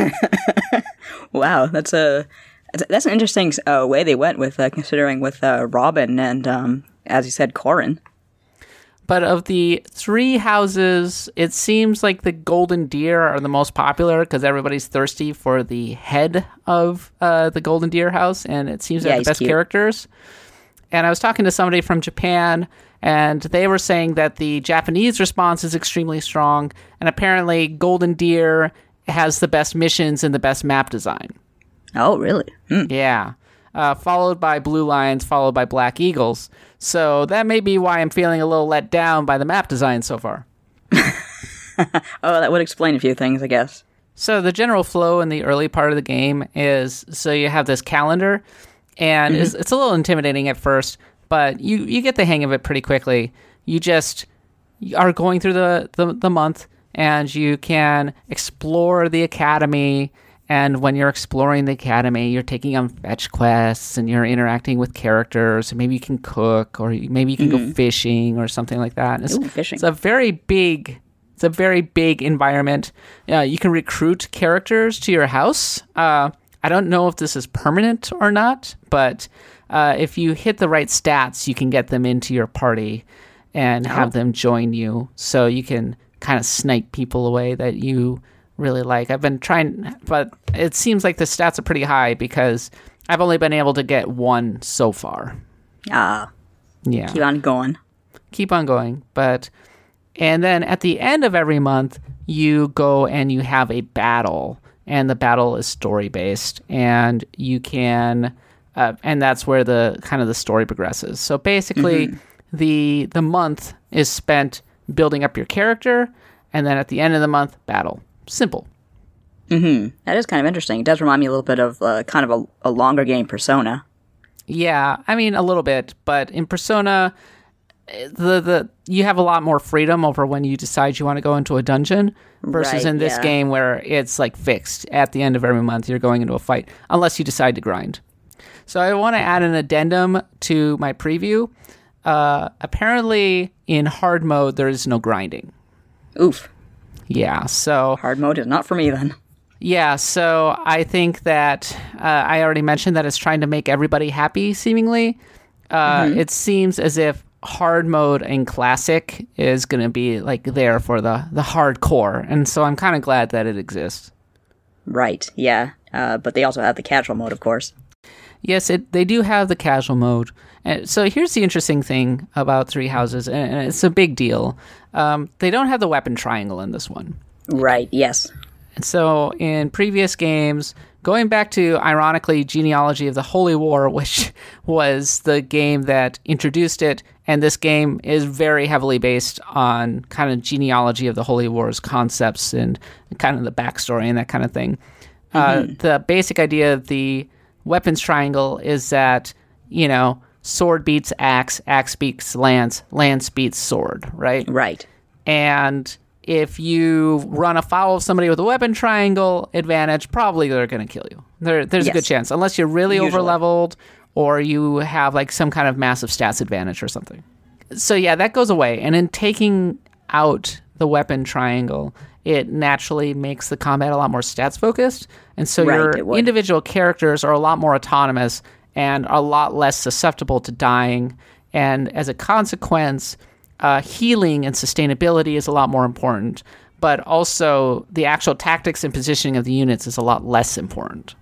Wow, that's an interesting way they went with, considering with Robin and, as you said, Corrin. But of the 3 houses, it seems like the Golden Deer are the most popular because everybody's thirsty for the head of the Golden Deer house, and it seems they're the best characters. And I was talking to somebody from Japan, and they were saying that the Japanese response is extremely strong, and apparently Golden Deer has the best missions and the best map design. Oh, really? Yeah. Followed by Blue Lions, followed by Black Eagles. So that may be why I'm feeling a little let down by the map design so far. Oh, that would explain a few things, I guess. So the general flow in the early part of the game is, so you have this calendar, and it's a little intimidating at first, but you get the hang of it pretty quickly. You just are going through the month, and you can explore the academy. And when you're exploring the academy, you're taking on fetch quests and you're interacting with characters. And maybe you can cook, or maybe you can go fishing or something like that. Fishing. It's a very big environment. You can recruit characters to your house. I don't know if this is permanent or not, but if you hit the right stats, you can get them into your party and have them join you. So you can kind of snipe people away that you really like. I've been trying, but it seems like the stats are pretty high because I've only been able to get 1 so far. Yeah. Keep on going. keep on going. And then at the end of every month, you go and you have a battle, and the battle is story based, and you can, and that's where the kind of the story progresses. So basically, the month is spent building up your character, and then at the end of the month, battle. Simple. That is kind of interesting. It does remind me a little bit of kind of a longer game, Persona. Yeah, I mean a little bit, but in Persona, the you have a lot more freedom over when you decide you want to go into a dungeon versus Right, in this yeah. game where it's like fixed at the end of every month you're going into a fight unless you decide to grind. So I want to add an addendum to my preview. Apparently in hard mode there is no grinding. Oof. Yeah, so Hard mode is not for me then. yeah, so I think that I already mentioned that it's trying to make everybody happy, seemingly. It seems as if hard mode in Classic is going to be like there for the hardcore, and so I'm kind of glad that it exists. Right, yeah. But they also have the casual mode, of course. Yes, they do have the casual mode. And so here's the interesting thing about Three Houses, and it's a big deal. They don't have the weapon triangle in this one. Right, yes. And so in previous games, going back to, ironically, Genealogy of the Holy War, which was the game that introduced it, and this game is very heavily based on kind of Genealogy of the Holy War's concepts and kind of the backstory and that kind of thing. The basic idea of the weapons triangle is that, you know, sword beats axe, axe beats lance, lance beats sword, right? Right. And if you run afoul of somebody with a weapon triangle advantage, probably they're going to kill you. There's a good Yes. chance, unless you're really Usually. over-leveled or you have like some kind of massive stats advantage or something. So yeah, that goes away. And in taking out the weapon triangle, it naturally makes the combat a lot more stats-focused. And so Right, it your would. individual characters are a lot more autonomous and a lot less susceptible to dying. And as a consequence, healing and sustainability is a lot more important, but also the actual tactics and positioning of the units is a lot less important.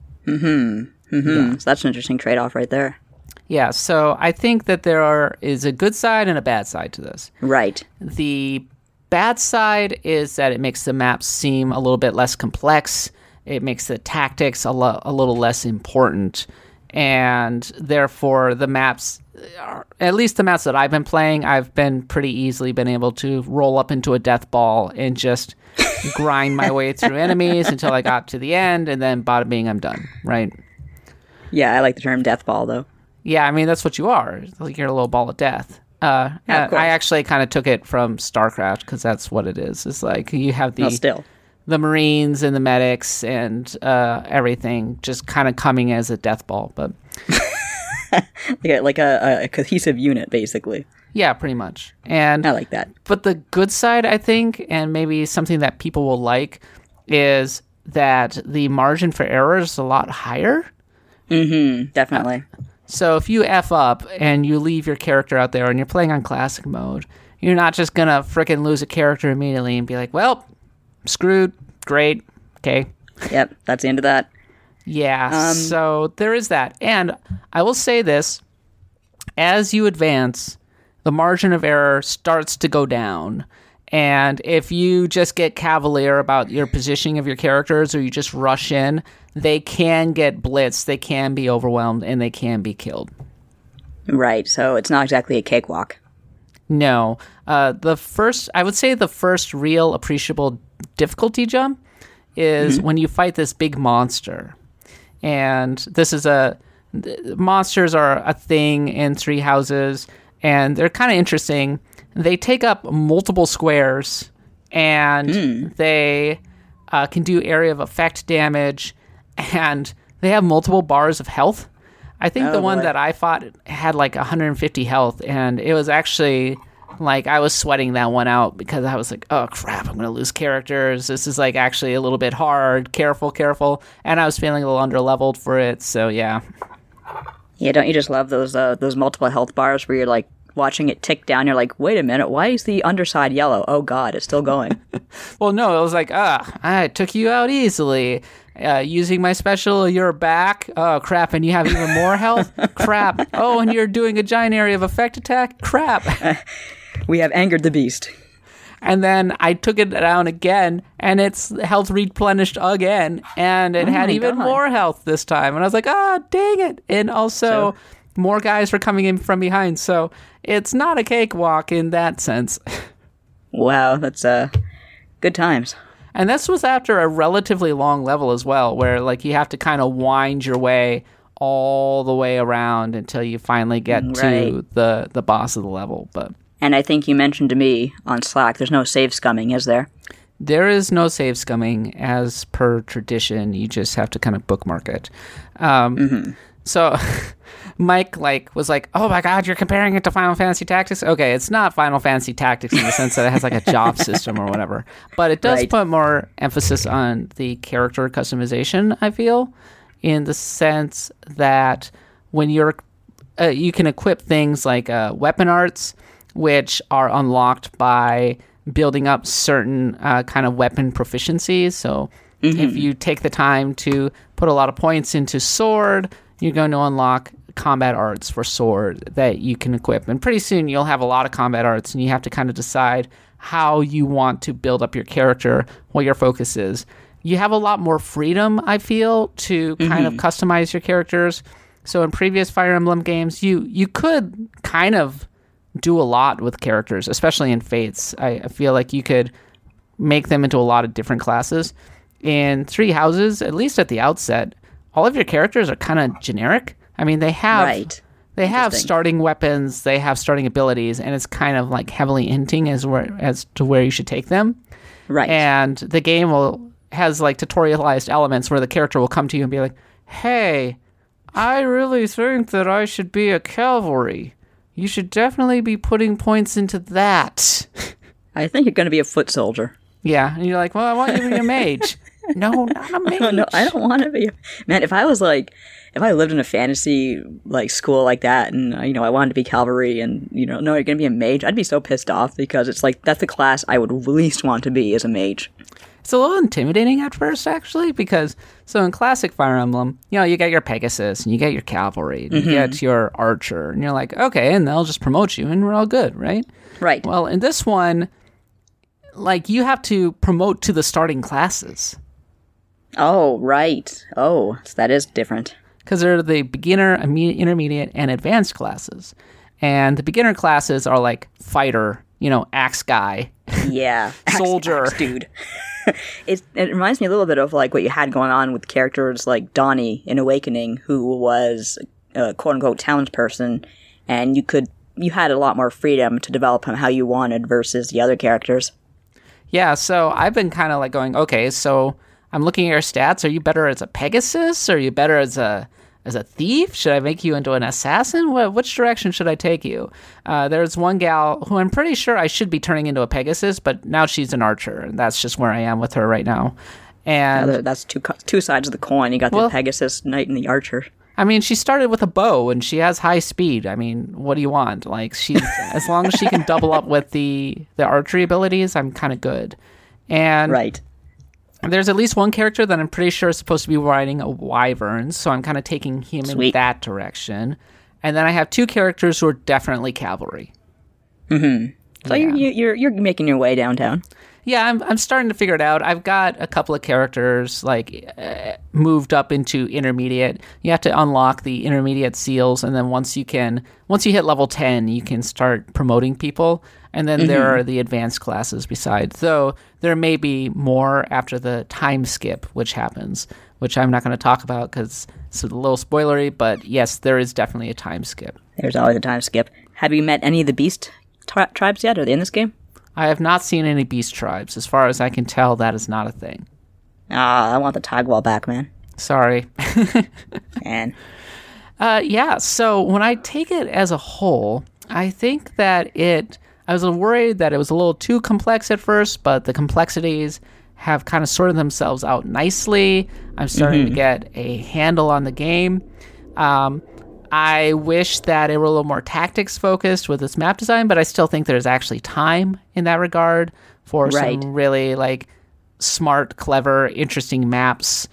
So that's an interesting trade-off right there. Yeah, so I think that is a good side and a bad side to this. Right. The bad side is that it makes the maps seem a little bit less complex. It makes the tactics a little less important. And therefore, the maps, at least the maps that I've been playing, I've been pretty easily been able to roll up into a death ball and just grind my way through enemies until I got to the end, and then bada bing, I'm done, right? Yeah, I like the term death ball, though. Yeah, I mean, that's what you are. Like, you're a little ball of death. of course. I actually kind of took it from StarCraft, because that's what it is. It's like you have Well, still. the Marines and the medics and everything just kind of coming as a death ball. But Like a cohesive unit, basically. yeah, pretty much. And I like that. but the good side, I think, and maybe something that people will like, is that the margin for error is a lot higher. Definitely. So if you F up and you leave your character out there and you're playing on classic mode, you're not just going to frickin' lose a character immediately and be like, well, screwed, great, okay. Yep, that's the end of that. Yeah, so there is that. And I will say this, as you advance, the margin of error starts to go down. And if you just get cavalier about your positioning of your characters or you just rush in, they can get blitzed, they can be overwhelmed, and they can be killed. Right, so it's not exactly a cakewalk. No. I would say the first real appreciable difficulty jump is when you fight this big monster. And monsters are a thing in Three Houses, and they're kind of interesting. They take up multiple squares, and they can do area of effect damage, and they have multiple bars of health. I think the one boy. that I fought had like 150 health, and it was actually like I was sweating that one out because I was like, oh crap, I'm going to lose characters. This is like actually a little bit hard. Careful. And I was feeling a little underleveled for it, so yeah. Yeah, don't you just love those multiple health bars where you're like watching it tick down, you're like, wait a minute, why is the underside yellow? Oh god, it's still going. Well, no, it was like, I took you out easily. Using my special, you're back. Oh, crap, and you have even more health? Crap. Oh, and you're doing a giant area of effect attack? Crap. We have angered the beast. And then I took it down again, and its health replenished again, and it had even more health this time. And I was like, dang it. And also, more guys were coming in from behind, so it's not a cakewalk in that sense. Wow, that's good times. And this was after a relatively long level as well, where like you have to kind of wind your way all the way around until you finally get to the boss of the level. And I think you mentioned to me on Slack, there's no save scumming, is there? There is no save scumming as per tradition. You just have to kind of bookmark it. So Mike was like, oh my God, you're comparing it to Final Fantasy Tactics? Okay, it's not Final Fantasy Tactics in the sense that it has like a job system or whatever. But it does put more emphasis on the character customization, I feel, in the sense that when you can equip things like weapon arts, which are unlocked by building up certain kind of weapon proficiencies. So if you take the time to put a lot of points into sword, you're going to unlock combat arts for sword that you can equip. And pretty soon you'll have a lot of combat arts, and you have to kind of decide how you want to build up your character, what your focus is. You have a lot more freedom, I feel, to kind of customize your characters. So in previous Fire Emblem games, you could kind of do a lot with characters, especially in Fates. I feel like you could make them into a lot of different classes. In Three Houses, at least at the outset, all of your characters are kind of generic. I mean, they have starting weapons, they have starting abilities, and it's kind of like heavily hinting as to where you should take them. Right. And the game has like tutorialized elements where the character will come to you and be like, hey, I really think that I should be a cavalry. You should definitely be putting points into that. I think you're going to be a foot soldier. Yeah, and you're like, well, I want you to be a mage. No, not a mage. No, I don't want to be. Man, if I lived in a fantasy like school like that, and I wanted to be cavalry, and no, you're gonna be a mage, I'd be so pissed off because it's like that's the class I would least want to be as a mage. It's a little intimidating at first, actually, because in classic Fire Emblem, you get your Pegasus and you get your cavalry and you get your archer, and you're like, okay, and they'll just promote you, and we're all good, right? Right. Well, in this one, like you have to promote to the starting classes. Oh, right. Oh, so that is different. Because they're the beginner, intermediate, and advanced classes. And the beginner classes are like fighter, axe guy. Yeah. Soldier. Axe dude. It reminds me a little bit of like what you had going on with characters like Donnie in Awakening, who was a quote-unquote townsperson, and you had a lot more freedom to develop him how you wanted versus the other characters. Yeah, so I've been kind of like going, okay, so I'm looking at your stats. Are you better as a Pegasus? Are you better as a thief? Should I make you into an assassin? Which direction should I take you? There's one gal who I'm pretty sure I should be turning into a Pegasus, but now she's an archer, and that's just where I am with her right now. And that's two sides of the coin. You got the Pegasus knight and the archer. I mean, she started with a bow, and she has high speed. I mean, what do you want? Like, as long as she can double up with the archery abilities, I'm kind of good. And right. There's at least one character that I'm pretty sure is supposed to be riding a wyvern, so I'm kind of taking him in that direction. And then I have two characters who are definitely cavalry. Mm-hmm. So yeah. you're making your way downtown. Yeah, I'm starting to figure it out. I've got a couple of characters moved up into intermediate. You have to unlock the intermediate seals, and then once you hit level 10, you can start promoting people. And then there are the advanced classes besides. Though there may be more after the time skip, which happens, which I'm not going to talk about because it's a little spoilery. But yes, there is definitely a time skip. There's always a time skip. Have you met any of the beast tribes yet? Are they in this game? I have not seen any beast tribes. As far as I can tell, that is not a thing. I want the Tagwall back, man. Sorry. Man. Yeah, so when I take it as a whole, I think that I was worried that it was a little too complex at first, but the complexities have kind of sorted themselves out nicely. I'm starting to get a handle on the game. I wish that it were a little more tactics focused with its map design, but I still think there's actually time in that regard for some really like smart, clever, interesting maps.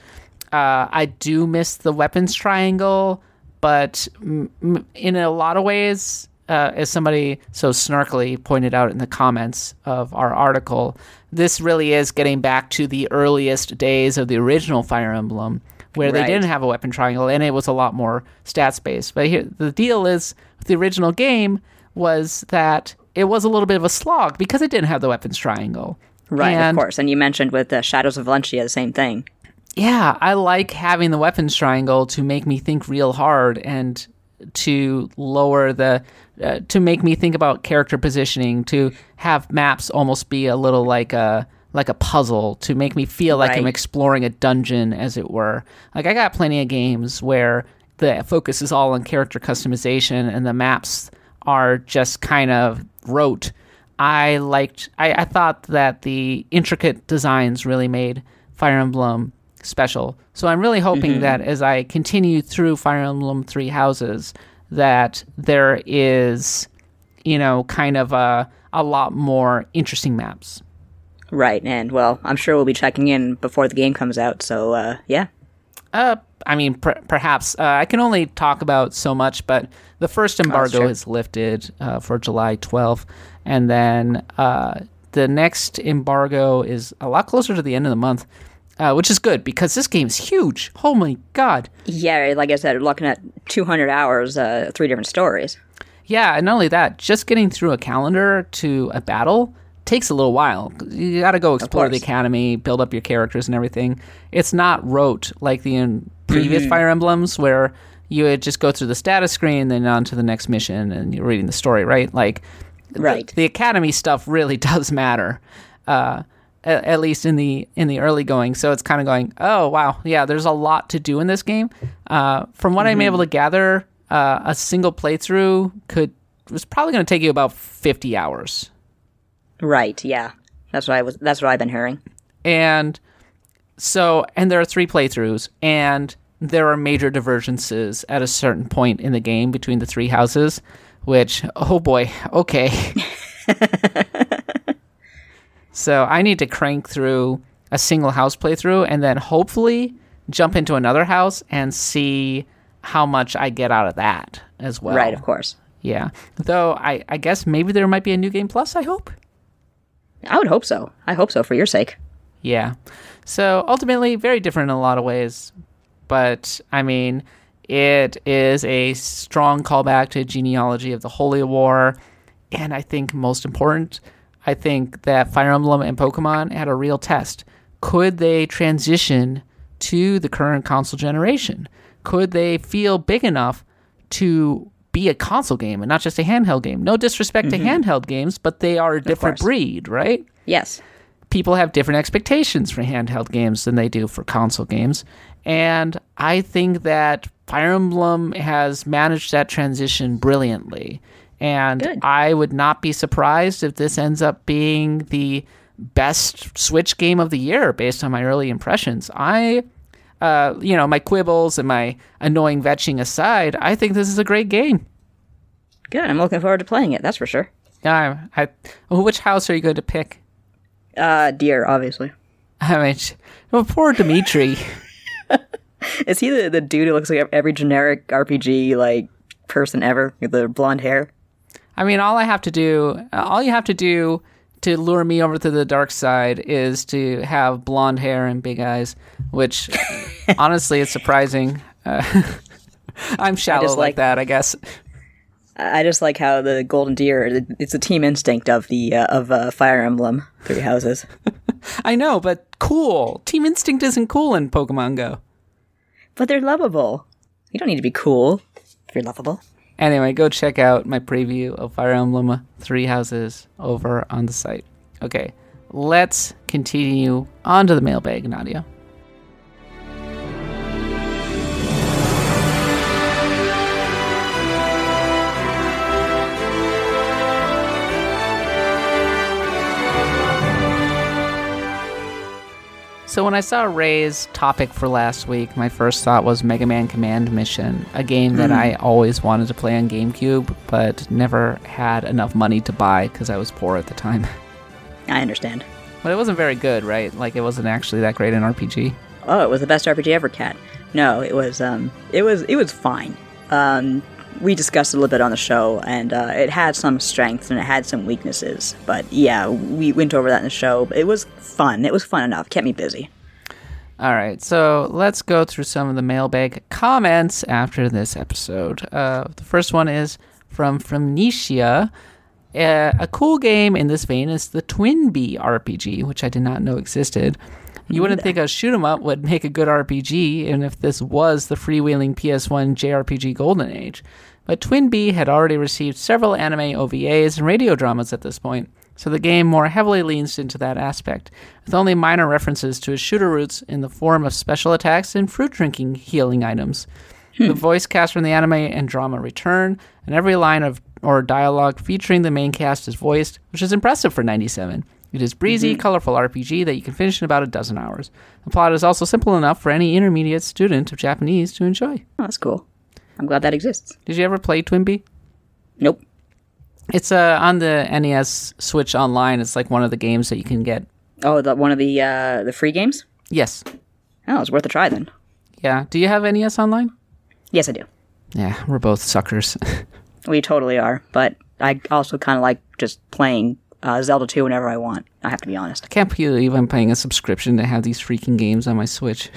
I do miss the weapons triangle, but in a lot of ways, as somebody so snarkily pointed out in the comments of our article, this really is getting back to the earliest days of the original Fire Emblem, where they didn't have a weapon triangle, and it was a lot more stats-based. But here, the deal is, with the original game, was that it was a little bit of a slog because it didn't have the weapons triangle. Right, of course. And you mentioned with Shadows of Valencia the same thing. Yeah, I like having the weapons triangle to make me think real hard and to lower the... to make me think about character positioning, to have maps almost be a little like a puzzle, to make me feel like I'm exploring a dungeon, as it were. Like, I got plenty of games where the focus is all on character customization and the maps are just kind of rote. I thought that the intricate designs really made Fire Emblem special. So I'm really hoping that as I continue through Fire Emblem Three Houses, that there is, kind of a lot more interesting maps. Right, and, well, I'm sure we'll be checking in before the game comes out, so, yeah. I mean, perhaps. I can only talk about so much, but the first embargo is lifted for July 12th, and then the next embargo is a lot closer to the end of the month, which is good, because this game is huge. Oh my god. Yeah, like I said, we're looking at 200 hours, 3 different stories. Yeah, and not only that, just getting through a calendar to a battle takes a little while. You got to go explore the academy, build up your characters and everything. It's not rote like the previous Fire Emblems, where you would just go through the status screen, then on to the next mission, and you're reading the story, right? Like, the academy stuff really does matter, at least in the early going. So it's kind of going, oh wow, yeah, there's a lot to do in this game. From what I'm able to gather, a single playthrough was probably going to take you about 50 hours. Right, yeah. That's what I've been hearing. And there are 3 playthroughs, and there are major divergences at a certain point in the game between the 3 houses, which, oh boy, okay. So I need to crank through a single house playthrough and then hopefully jump into another house and see how much I get out of that as well. Right, of course. Yeah. Though I guess maybe there might be a New Game Plus, I hope. I would hope so. I hope so, for your sake. Yeah. So ultimately, very different in a lot of ways. But, I mean, it is a strong callback to Genealogy of the Holy War. And I think most important, I think that Fire Emblem and Pokemon had a real test. Could they transition to the current console generation? Could they feel big enough to be a console game and not just a handheld game? No disrespect to handheld games, but they are a different breed, right? Yes. People have different expectations for handheld games than they do for console games. And I think that Fire Emblem has managed that transition brilliantly. And I would not be surprised if this ends up being the best Switch game of the year based on my early impressions. My quibbles and my annoying vetching aside, I think this is a great game. Good. I'm looking forward to playing it, that's for sure. Which house are you going to pick? Deer, obviously. I mean, poor Dimitri. Is he the dude who looks like every generic RPG person ever with the blonde hair? I mean, all you have to do to lure me over to the dark side is to have blonde hair and big eyes, which honestly is surprising. I'm shallow like that, I guess. I just like how the Golden Deer, it's a team instinct of Fire Emblem Three Houses. I know, but cool. Team instinct isn't cool in Pokemon Go. But they're lovable. You don't need to be cool if you're lovable. Anyway, go check out my preview of Fire Emblem Three Houses over on the site. Okay, let's continue on to the mailbag, Nadia. So when I saw Ray's topic for last week, my first thought was Mega Man Command Mission, a game that I always wanted to play on GameCube, but never had enough money to buy because I was poor at the time. I understand. But it wasn't very good, right? Like, it wasn't actually that great an RPG. oh, it was the best RPG ever, Kat. No, it was fine. We discussed it a little bit on the show, and it had some strengths and it had some weaknesses. But yeah, we went over that in the show. It was fun. It was fun enough. It kept me busy. All right, so let's go through some of the mailbag comments after this episode. The first one is from Nisha. A cool game in this vein is the Twinbee RPG, which I did not know existed. You wouldn't think a shoot 'em up would make a good RPG, and if this was the freewheeling PS1 JRPG golden age. But Twinbee had already received several anime OVAs and radio dramas at this point, so the game more heavily leans into that aspect, with only minor references to its shooter roots in the form of special attacks and fruit drinking healing items. The voice cast from the anime and drama return, and every line of or dialogue featuring the main cast is voiced, which is impressive for 97. It is breezy, colorful RPG that you can finish in about a dozen hours. The plot is also simple enough for any intermediate student of Japanese to enjoy. Oh, that's cool. I'm glad that exists. Did you ever play Twinbee? Nope. It's on the NES Switch Online. It's like one of the games that you can get. Oh, one of the free games? Yes. Oh, it's worth a try then. Yeah. Do you have NES Online? Yes, I do. Yeah, we're both suckers. We totally are, but I also kind of like just playing Zelda 2 whenever I want. I have to be honest. I can't believe I'm paying a subscription to have these freaking games on my Switch.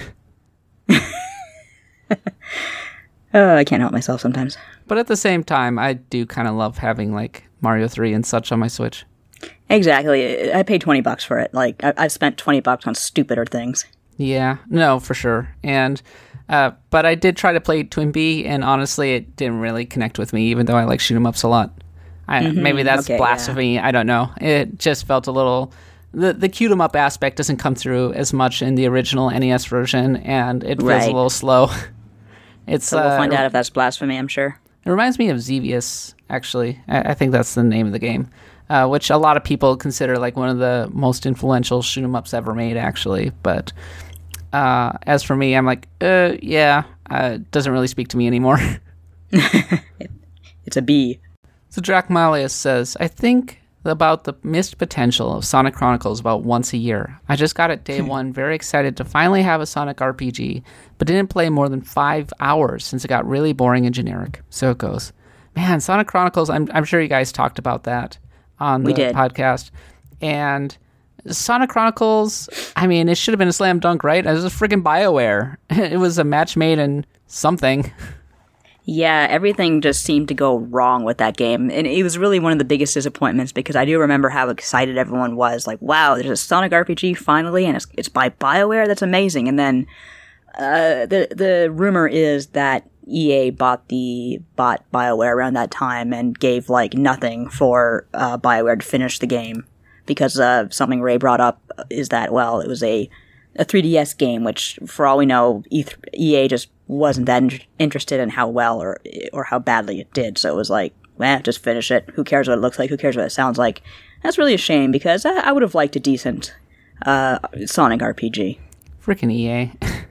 I can't help myself sometimes. But at the same time, I do kind of love having like Mario 3 and such on my Switch. Exactly. I paid $20 for it. Like I've spent $20 on stupider things. Yeah, no, for sure. And but I did try to play Twinbee, and honestly, it didn't really connect with me, even though I like shoot 'em ups a lot. Maybe that's blasphemy. Yeah. I don't know. It just felt a little. The cute 'em up aspect doesn't come through as much in the original NES version, and it feels a little slow. So we'll find out if that's blasphemy, I'm sure. It reminds me of Xevious, actually. I think that's the name of the game, which a lot of people consider like one of the most influential shoot 'em ups ever made, actually. But as for me, I'm like, it doesn't really speak to me anymore. It's a B. So Drachmalius says, I think about the missed potential of Sonic Chronicles about once a year. I just got it day one, very excited to finally have a Sonic RPG, but didn't play more than 5 hours since it got really boring and generic. So it goes. Man, Sonic Chronicles, I'm sure you guys talked about that on the podcast. And Sonic Chronicles, I mean, it should have been a slam dunk, right? It was a friggin' BioWare. It was a match made in something. Yeah, everything just seemed to go wrong with that game. And it was really one of the biggest disappointments because I do remember how excited everyone was. Like, wow, there's a Sonic RPG finally, and it's by BioWare? That's amazing. And then the rumor is that EA bought BioWare around that time and gave, like, nothing for BioWare to finish the game. Because something Ray brought up is that, well, it was a 3DS game, which, for all we know, EA just wasn't that interested in how well or how badly it did. So it was like, just finish it. Who cares what it looks like? Who cares what it sounds like? That's really a shame because I would have liked a decent Sonic RPG. Freaking EA.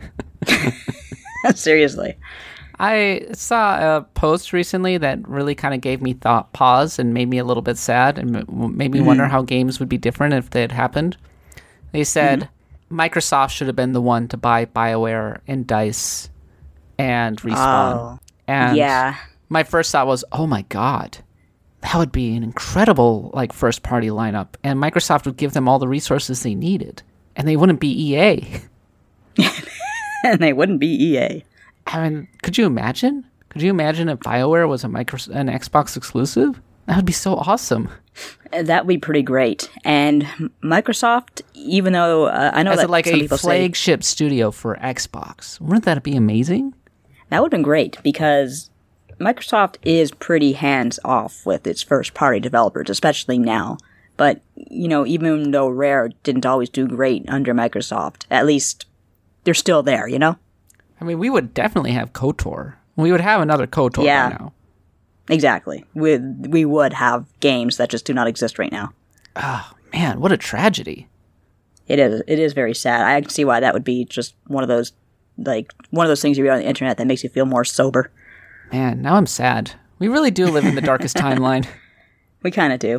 Seriously. I saw a post recently that really kind of gave me pause and made me a little bit sad and made me wonder how games would be different if they had happened. They said Microsoft should have been the one to buy BioWare and DICE and Respawn. Oh, and yeah. My first thought was, oh my god, that would be an incredible like first party lineup, and Microsoft would give them all the resources they needed, and they wouldn't be EA. And they wouldn't be EA. I mean, could you imagine? Could you imagine if BioWare was an Xbox exclusive? That would be so awesome. That would be pretty great. And Microsoft, even though I know that like some a people flagship studio for Xbox, wouldn't that be amazing? That would have been great because Microsoft is pretty hands-off with its first-party developers, especially now. But, you know, even though Rare didn't always do great under Microsoft, at least they're still there, you know? I mean, we would definitely have KOTOR. We would have another KOTOR by now. Exactly. We would have games that just do not exist right now. Oh, man, what a tragedy. It is very sad. I can see why that would be just one of those things you read on the internet that makes you feel more sober. Man, now I'm sad. We really do live in the darkest timeline. We kind of do.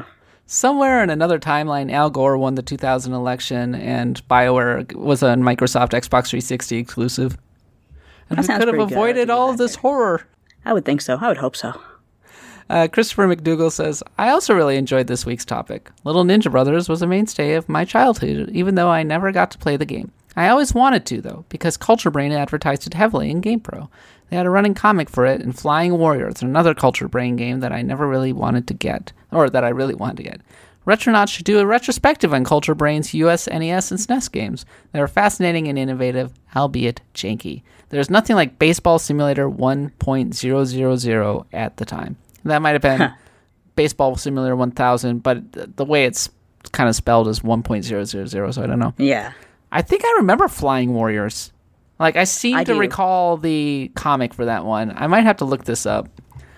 Somewhere in another timeline, Al Gore won the 2000 election, and BioWare was a Microsoft Xbox 360 exclusive. And we could have avoided all of this horror. I would think so. I would hope so. Christopher McDougall says, I also really enjoyed this week's topic. Little Ninja Brothers was a mainstay of my childhood, even though I never got to play the game. I always wanted to, though, because Culture Brain advertised it heavily in GamePro. They had a running comic for it, and Flying Warriors, another Culture Brain game that I never really wanted to get, or that I really wanted to get. Retronauts should do a retrospective on Culture Brain's US, NES, and SNES games. They are fascinating and innovative, albeit janky. There's nothing like Baseball Simulator 1.000 at the time. That might have been Baseball Simulator 1000, but the way it's kind of spelled is 1.000, so I don't know. Yeah. I think I remember Flying Warriors. Like, I seem to recall the comic for that one. I might have to look this up.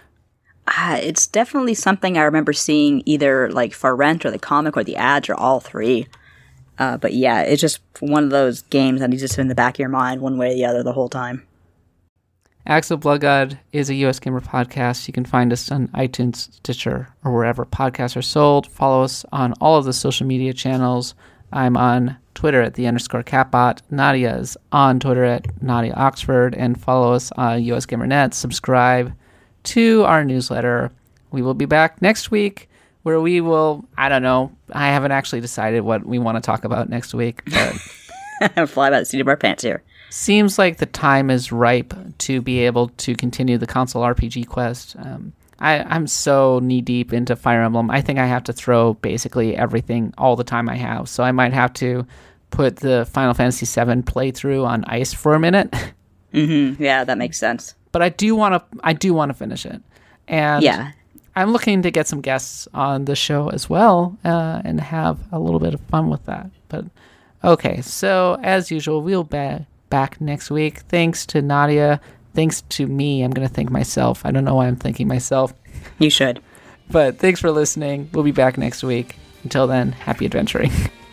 It's definitely something I remember seeing either like for rent or the comic or the ads or all three. But yeah, it's just one of those games that needs to sit in the back of your mind one way or the other the whole time. Axel Bloodgod is a US Gamer podcast. You can find us on iTunes, Stitcher, or wherever podcasts are sold. Follow us on all of the social media channels. I'm on Twitter at @the_Catbot. Nadia is on Twitter at Nadia Oxford. And follow us on US GamerNet. Subscribe to our newsletter. We will be back next week where we will, I don't know, I haven't actually decided what we want to talk about next week. But fly by the seat of our pants here. Seems like the time is ripe to be able to continue the console RPG quest. I'm so knee-deep into Fire Emblem. I think I have to throw basically everything all the time I have. So I might have to put the Final Fantasy VII playthrough on ice for a minute. Mm-hmm. Yeah, that makes sense. But I do want to finish it. And yeah. I'm looking to get some guests on the show as well and have a little bit of fun with that. But okay, so as usual, we'll be back next week. Thanks to Nadia. Thanks to me. I'm going to thank myself. I don't know why I'm thanking myself. You should. But thanks for listening. We'll be back next week. Until then, happy adventuring.